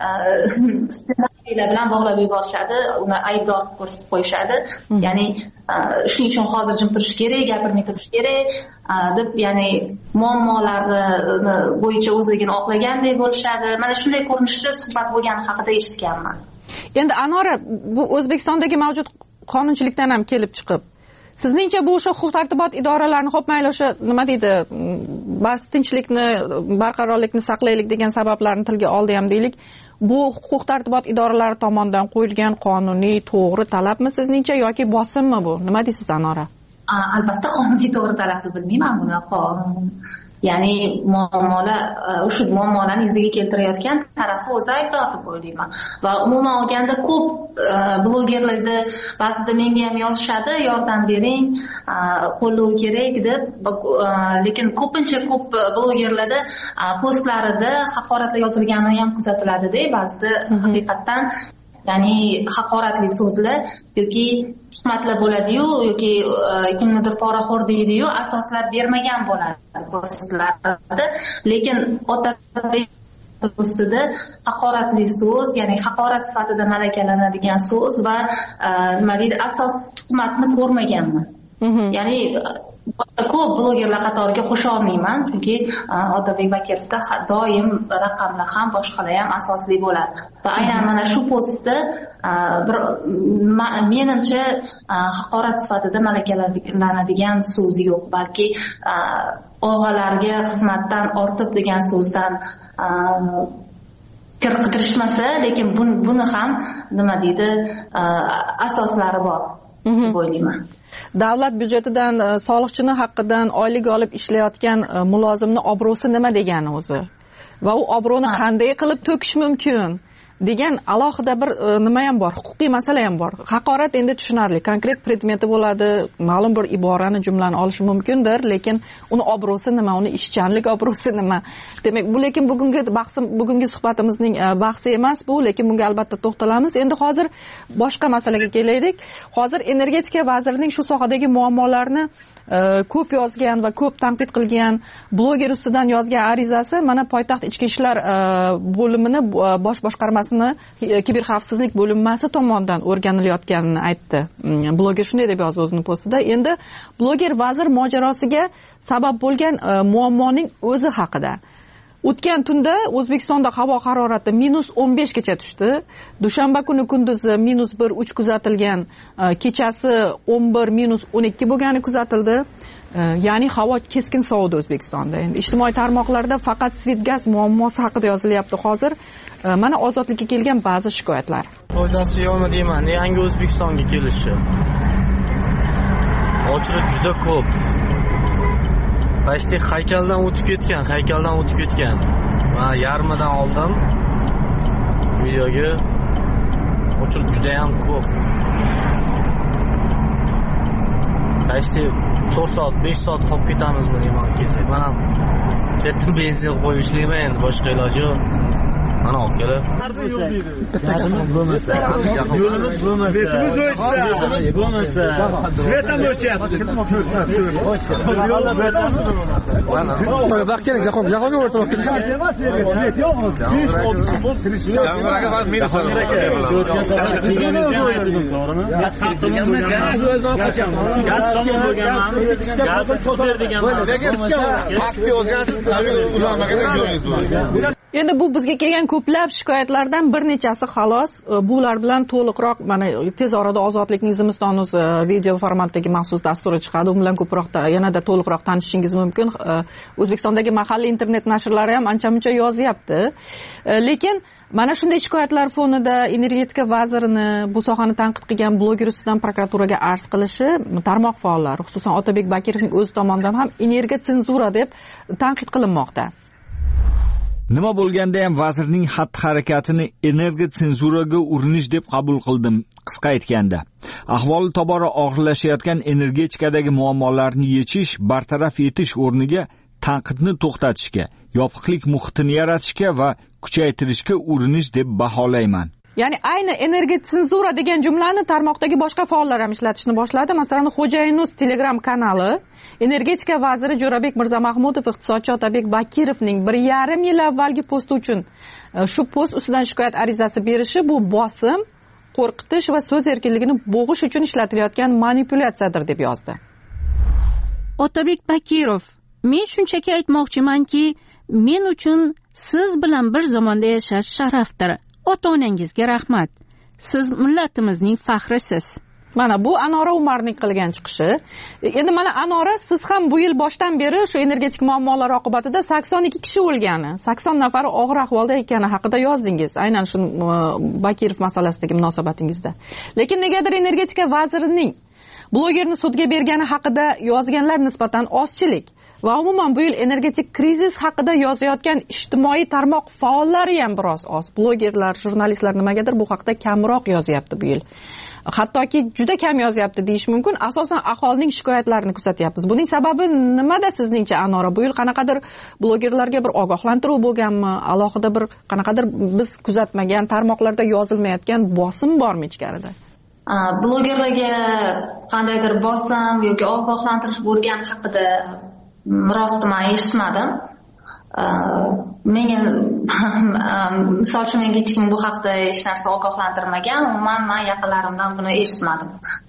ssenariylar bilan bog'lab yuborishadi, uni aybdor ko'rsatib qo'yishadi. Ya'ni shuning uchun hozir jim turish kerak, gapirmay turish kerak deb, ya'ni muammolarni bo'yicha o'zligini oqlaganday bo'lishadi. Mana shunday ko'rinishda suhbat bo'lgani haqida eshitganman. Endi Anora, bu O'zbekistondagi mavjud qonunchilikdan ham kelib chiqib, sizningcha bu o'sha huquq tartibot idoralarini, xo'p mayli o'sha nima deydi, bas tinchlikni, barqarorlikni saqlaylik degan sabablarni tilga oldi ham deylik, bu huquq tartibot idoralari tomonidan qo'yilgan qonuniy, to'g'ri talabmi sizningcha yoki bosimmi bu? Nima deysiz Anora? Albatta qonuniy to'g'ri talab deb bilmayman buni. Ya'ni muammolar, o'sha muammolarni yuzaga keltirayotgan tarafi o'zi aybdor deb o'ylayman. Va umuman olganda ko'p blogerlarda ba'zida menga ham yozishadi, yordam bering, qo'llov kerak deb, lekin ko'pincha ko'p blogerlarda postlarida haqoratlar yozilgani ham kuzatiladi-da, ba'zida haqiqatan ya'ni haqoratli so'zlar yoki tuhmatlar bo'ladi-yu, yoki kimnidir poraxo'r deydi-yu, asoslab bermagan bo'ladi postlarda. Lekin Otabek ustida haqoratli so'z, ya'ni haqorat sifatida malakalanadigan so'z va nima deydi, asos tuhmatni ko'rmaganman. Ya'ni ko'p blogerlar qatoriga qo'sha olmayman, chunki Otabek Bakirovda doim raqamlar ham boshqalar ham asosli bo'ladi. Va aynan mana shu postda bir menimcha haqorat sifatida malakalanadigan so'z yo'q, balki og'alarga xizmatdan ortib degan so'zdan kirqitirishmasa, lekin buni ham nima deydi, asoslari bor deb o'ylayman. Davlat byudjetidan, soliqchini haqqidan oylik olib ishlayotgan mulozimni obro'si nima degani o'zi? Va u obro'ni qanday qilib to'kish mumkin? degan alohida bir nima ham bor, huquqiy masala ham bor. Haqorat endi tushunarli, konkret predmeti bo'ladi, ma'lum bir iborani, jumlani olishi mumkindir, lekin uni obro'si nima, uni ishchanlik obro'si nima? Demak, bu lekin bugungi bahsim, bugungi suhbatimizning bahsi emas bu, lekin bunga albatta to'xtalamiz. Endi hozir boshqa masalaga kelaylik. Hozir energetika vazirining shu sohadagi muammolarni ko'p yozgan va ko'p tanqid qilgan bloger ustidan yozgan arizasi mana poytaxt ichki ishlar bo'limini bosh boshqarmasini kiber xavfsizlik bo'linmasi tomonidan o'rganilayotganini aytdi. Bloger shunday deb yozdi o'zining postida. Endi bloger vazir mojarosiga sabab bo'lgan muammoning o'zi haqida. O'tgan tunda O'zbekistonda havo harorati minus o'n besh gacha tushdi. Dushanba kuni kunduzi minus bir uch kuzatilgan, kechasi o'n bir minus o'n ikki bo'lgani kuzatildi. Ya'ni havo keskin sovidi O'zbekistonda. Endi ijtimoiy tarmoqlarda faqat Svetgaz muammosi haqida yozilyapti hozir. Mana ozodlikka kelgan ba'zi shikoyatlar. Foydasi yo'qmi deyman, yangi O'zbekistonga kelishi. Ochlik juda ko'p. Pashti haykaldan o'tib ketgan, haykaldan o'tib ketgan. Va yarmidan oldim. Videoga o'chirib juda ham ko'p. Pashti to'rt soat, besh soat qolib ketamizmi deyman kelsak. Mana ketdim benzin qo'yib ishlayman endi, boshqa iloji yo'q. Mana olib kelib. Yo'limiz bo'lmasa, betimiz o'chsa, bo'lmasa, svetam o'chyapti. Vaqt kerak, jahon, jahonga o'rtoq kelish. Svet yo'q o'zi. Jahonga vaqt meni Endi bu bizga kelgan ko'plab shikoyatlardan bir nechasi xolos. Bular bilan to'liqroq mana tez orada Ozodlikning Zimiston.uz video formatdagi maxsus dasturi chiqadi. U bilan ko'proq yanada to'liqroq tanishishingiz mumkin. O'zbekistondagi mahalliy internet nashrlari ham ancha-muncha yozyapti. Lekin mana shunday shikoyatlar fonida energetika vazirini, bu sohani tanqid qilgan bloger ustidan prokuraturaga arz qilishi tarmoq faollari, xususan Otabek Bakirovning o'zi tomonidan ham energa senzura deb tanqid qilinmoqda. Nima bo'lganda ham vazirning xatti-harakatini energa senzuraga urinish deb qabul qildim. Qisqa aytganda, ahvoli tobora og'irlashayotgan energetikadagi muammolarni yechish, bartaraf etish o'rniga tanqidni to'xtatishga, yopiqlik muhitini yaratishga va kuchaytirishga urinish deb baholayman. Ya'ni ayni energa senzura degan jumlani tarmoqdagi boshqa faollar ham ishlatishni boshladi. Masalan, Xo'jayinuz Telegram kanali energetika vaziri Jo'rabek Mirzamahmudov iqtisodchi Otabek Bakirovning bir yarim yil avvalgi posti uchun shu post ustidan shikoyat arizasi berishi bu bosim, qo'rqitish va so'z erkinligini bo'g'ish uchun ishlatilayotgan manipulyatsiyadir deb yozdi. Otabek Bakirov: men shunchaki aytmoqchimanki, men uchun siz bilan bir zamonda yashash sharafdir. Ota-onangizga rahmat. Siz millatimizning faxrisiz. Mana bu Anora Umarning qilgan chiqishi. Endi mana Anora, siz ham bu yil boshdan beri shu energetik muammolar oqibatida sakson ikki kishi o'lgani, sakson nafari og'ir ahvolda ekani haqida yozdingiz. Aynan shu Bakirov masalasidagi munosabatingizda. Lekin negadir energetika vazirining blogerni sudga bergani haqida yozganlar nisbatan ozchilik va umuman bu yil energetik krizis haqida yozayotgan ijtimoiy tarmoq faollari ham biroz oz. Blogerlar, jurnalistlar nimagadir bu haqida kamroq yozyapti bu yil. Hattoki juda kam yozyapti deyish mumkin. Asosan aholining shikoyatlarini kuzatyapmiz. Buning sababi nimada sizningcha, Anora? Bu yil qanaqadir blogerlarga bir ogohlantiruv bo'lganmi? Alohida bir qanaqadir biz kuzatmagan tarmoqlarda yozilmayotgan bosim bormi ichkarida? Blogerlarga qandaydir bosim yoki ogohlantirish bo'lgani haqida rosti men eshitmadim. Menga misol uchun menga hech kim bu haqda hech narsa ogohlantirmagan. Umuman men yaqinlarimdan buni eshitmadim.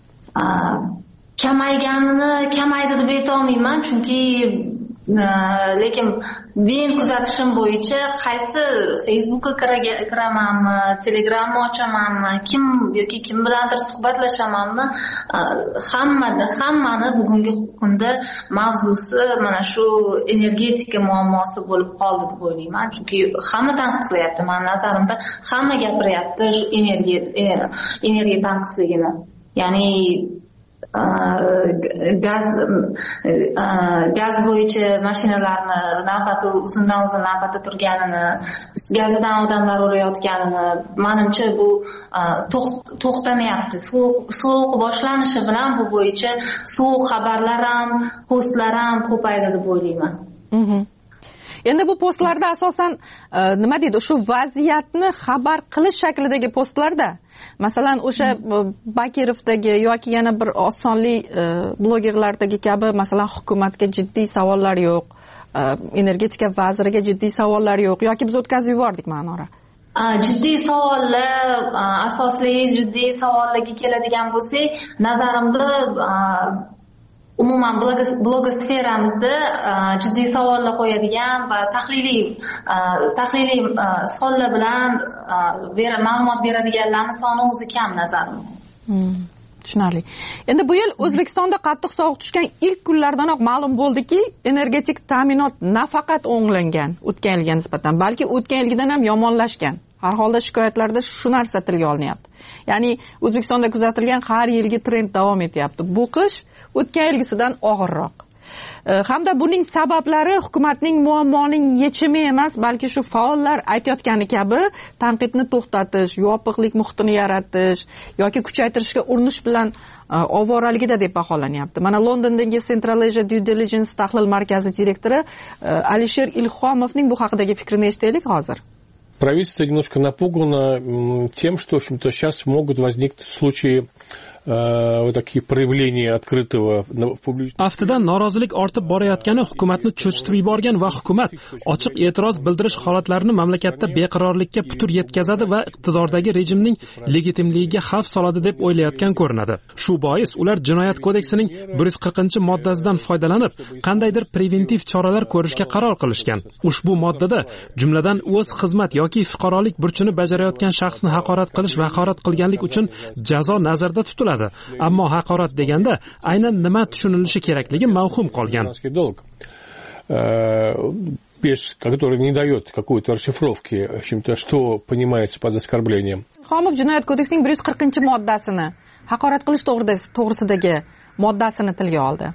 Kamayganini kamaydi deb aytolmayman, chunki lekin men kuzatishim bo'yicha qaysi Facebookga kiramanmi, Telegramni ochamanmi, kim yoki kim bilandir suhbatlashamanmi, hammada hammani bugungi kunda mavzusi mana shu energetika muammosi bo'lib qoldi deb o'ylayman. Chunki hamma tanqid qilyapti. Men nazarimda hamma gapiryapti shu energiya energiya tanqisligini. Ya'ni gaz gaz bo'yicha mashinalarni navbati uzundan uzun navbatda turganini, gazidan odamlar o'layotganini, menimcha bu to'xtamayapti. Sovuq boshlanishi bilan bu bo'yicha sovuq xabarlar ham, postlar ham ko'paydi deb o'ylayman. Endi bu postlarda asosan nima deydi, shu vaziyatni xabar qilish shaklidagi postlarda, masalan o'sha Bakirovdagi yoki yana bir osonli blogerlardagi kabi, masalan hukumatga jiddiy savollar yo'q, energetika vaziriga jiddiy savollar yo'q, yoki biz o'tkazib yubordik Ma'nora. Jiddiy savollar, asosli jiddiy savollarga keladigan bo'lsak, nazarimda umuman blogosferamizda jiddiy savollar qo'yadigan va tahliliy tahliliy sonlar bilan ma'lumot beradiganlarning soni o'zi kam nazarimda. Tushunarli. Endi bu yil O'zbekistonda qattiq sovuq tushgan ilk kunlardanoq ma'lum bo'ldiki, energetik ta'minot nafaqat o'nglangan o'tgan yilga nisbatan, balki o'tgan yilgidan ham yomonlashgan. Har holda shikoyatlarda shu narsa tilga olinyapti. Ya'ni O'zbekistonda kuzatilgan har yilgi trend davom etyapti. Bu qish o'tgan yilgisidan og'irroq. Hamda buning sabablari hukumatning muammoning yechimi emas, balki shu faollar aytayotgani kabi tanqidni to'xtatish, yopiqlik muhitini yaratish yoki kuchaytirishga urinish bilan ovoraligida deb baholanyapti. Mana Londondagi Central Asia Due Diligence tahlil markazi direktori Alisher Ilhomovning bu haqidagi fikrini eshitaylik hozir. Правительство немножко напугано тем, что, в общем-то, сейчас могут возникнуть случаи вот такие проявления открытого в публичном. Aftidan norozilik ortib borayotgani hukumatni cho'chitib yuborgan va hukumat ochiq e'tiroz bildirish holatlarini mamlakatda beqarorlikka putur yetkazadi va iqtidordagi rejimning legitimligiga xavf soladi deb o'ylayotgan ko'rinadi. Shu bois ular Jinoyat kodeksining bir yuz qirqinchi moddasidan foydalanib, qandaydir preventiv choralar ko'rishga qaror qilishgan. Ushbu moddada jumladan o'z xizmat yoki fuqarolik burchini bajarayotgan shaxsni haqorat qilish va haqorat qilganlik uchun jazo nazarda tutiladi. Ammo haqorat deganda aynan nima tushunilishi kerakligi mavhum qolgan. Без, который не дает какой-то расшифровки, в общем-то, что понимается под оскорблением. Xomov Jinoyat kodeksining bir yuz qirqinchi moddasini, haqorat qilish to'g'risidagi moddasini tilga oldi.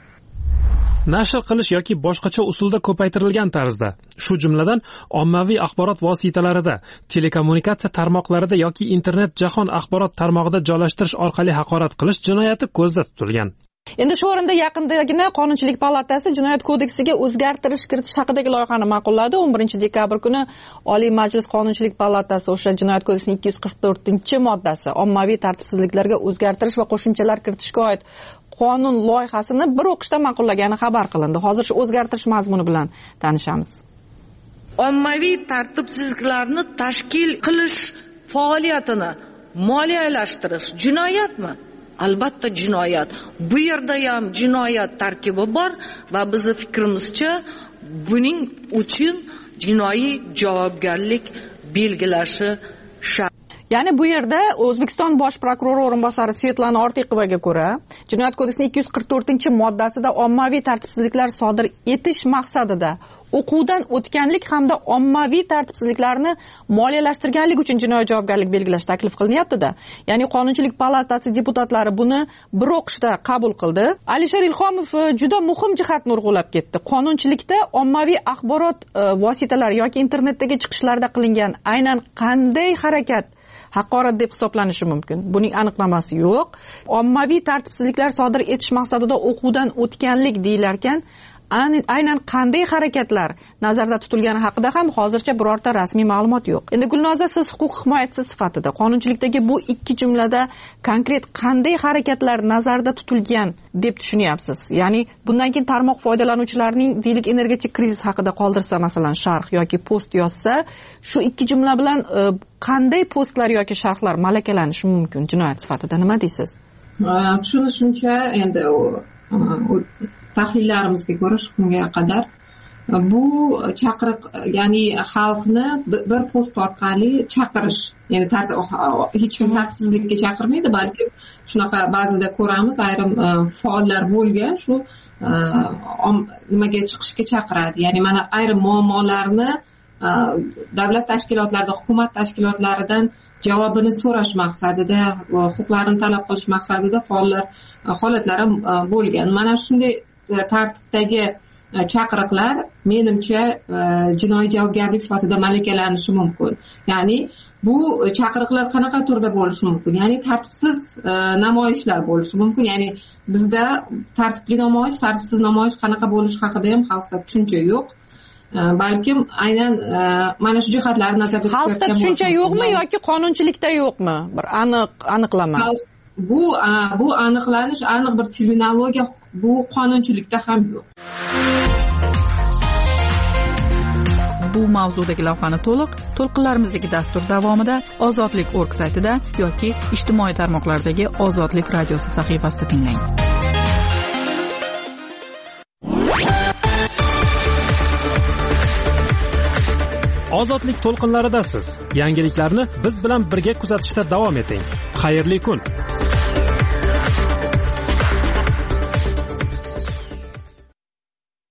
Nashr qilish yoki boshqacha usulda ko'paytirilgan tarzda, shu jumladan ommaviy axborot vositalarida, telekommunikatsiya tarmoqlarida yoki internet jahon axborot tarmog'ida joylashtirish orqali haqorat qilish jinoyati ko'zda tutilgan. Endi shu o'rinda yaqindagina Qonunchilik palatasi Jinoyat kodeksiga o'zgartirish kiritish haqidagi loyihani ma'qulladi. o'n birinchi dekabr kuni Oliy Majlis Qonunchilik palatasi o'sha Jinoyat kodeksining ikki yuz qirq to'rtinchi moddasi ommaviy tartibsizliklarga o'zgartirish va qo'shimchalar kiritishga oid qonun loyihasini bir o'qishda ma'qullagani xabar qilindi. Hozir shu o'zgartirish mazmuni bilan tanishamiz. Ommaviy tartibsizliklarni tashkil qilish faoliyatini moliyalashtirish jinoyatmi? Albatta jinoyat. Bu yerda ham jinoyat tarkibi bor va bizning fikrimizcha buning uchun jinoiy javobgarlik belgilashi shart. Ya'ni bu yerda O'zbekiston bosh prokurori o'rinbosari Svetlana Ortiqovaga ko'ra, Jinoyat kodeksining ikki yuz qirq to'rtinchi moddasida ommaviy tartibsizliklar sodir etish maqsadida o'quvdan o'tganlik hamda ommaviy tartibsizliklarni moliyalashtirganlik uchun jinoiy javobgarlik belgilash taklif qilinyapti-da. Ya'ni Qonunchilik palatasi deputatlari buni bir o'qishda qabul qildi. Alisher Ilhomov juda muhim jihatni urg'ulab ketdi. Qonunchilikda ommaviy axborot vositalari yoki internetdagi chiqishlarda qilingan aynan qanday harakat haqorat deb hisoblanishi mumkin. Buning aniqlamasi yo'q. Ommaviy tartibsizliklar sodir etish maqsadida o'quvdan o'tganlik deyilarkan, aynan qanday harakatlar nazarda tutilgani haqida ham hozircha birorta rasmiy ma'lumot yo'q. Endi Gulnoza, siz huquq himoyachisi sifatida qonunchilikdagi bu ikki jumlada konkret qanday harakatlar nazarda tutilgan deb tushunyapsiz? Ya'ni bundan keyin tarmoq foydalanuvchilarining deylik energetik krizis haqida qoldirsa, masalan, sharh yoki post yozsa, shu ikki jumla bilan qanday postlar yoki sharhlar malakalanishi mumkin jinoyat sifatida? Nima deysiz? Tushunishimcha, endi tahlillarimizga ko'ra shu kunga qadar bu chaqiriq, ya'ni xalqni bir post orqali chaqirish, ya'ni hech kim tartibsizlikka chaqirmaydi, balki shunaqa ba'zida ko'ramiz, ayrim faollar bo'lgan shu nimaga chiqishga chaqiradi. Ya'ni mana ayrim muammolarni davlat tashkilotlarida, hukumat tashkilotlaridan javobini so'rash maqsadida, huquqlarini talab qilish maqsadida faollar holatlari bo'lgan. Mana shunday tartibdagi chaqiriqlar menimcha jinoiy javobgarlik sifatida malakalanishi mumkin. Ya'ni bu chaqiriqlar qanaqa turda bo'lishi mumkin? Ya'ni tartibsiz namoyishlar bo'lishi mumkin. Ya'ni bizda tartibli namoyish, tartibsiz namoyish qanaqa bo'lishi haqida ham xalqda tushuncha yo'q. Balkim aynan mana shu jihatlarni nazarda tutib xalqda tushuncha yo'qmi yoki qonunchilikda yo'qmi? Bir aniq aniqlama. Bu bu aniqlanish, aniq bir terminologiya bu qonunchilikda ham yo'q. Bu mavzudagi lavhani to'liq to'lqinlarimizdagi dastur davomida ozodlik org saytida yoki ijtimoiy tarmoqlardagi Ozodlik radiosi sahifasida tinglang. Ozodlik to'lqinlaridasiz. Yangiliklarni biz bilan birga kuzatishda davom eting. Xayrli kun.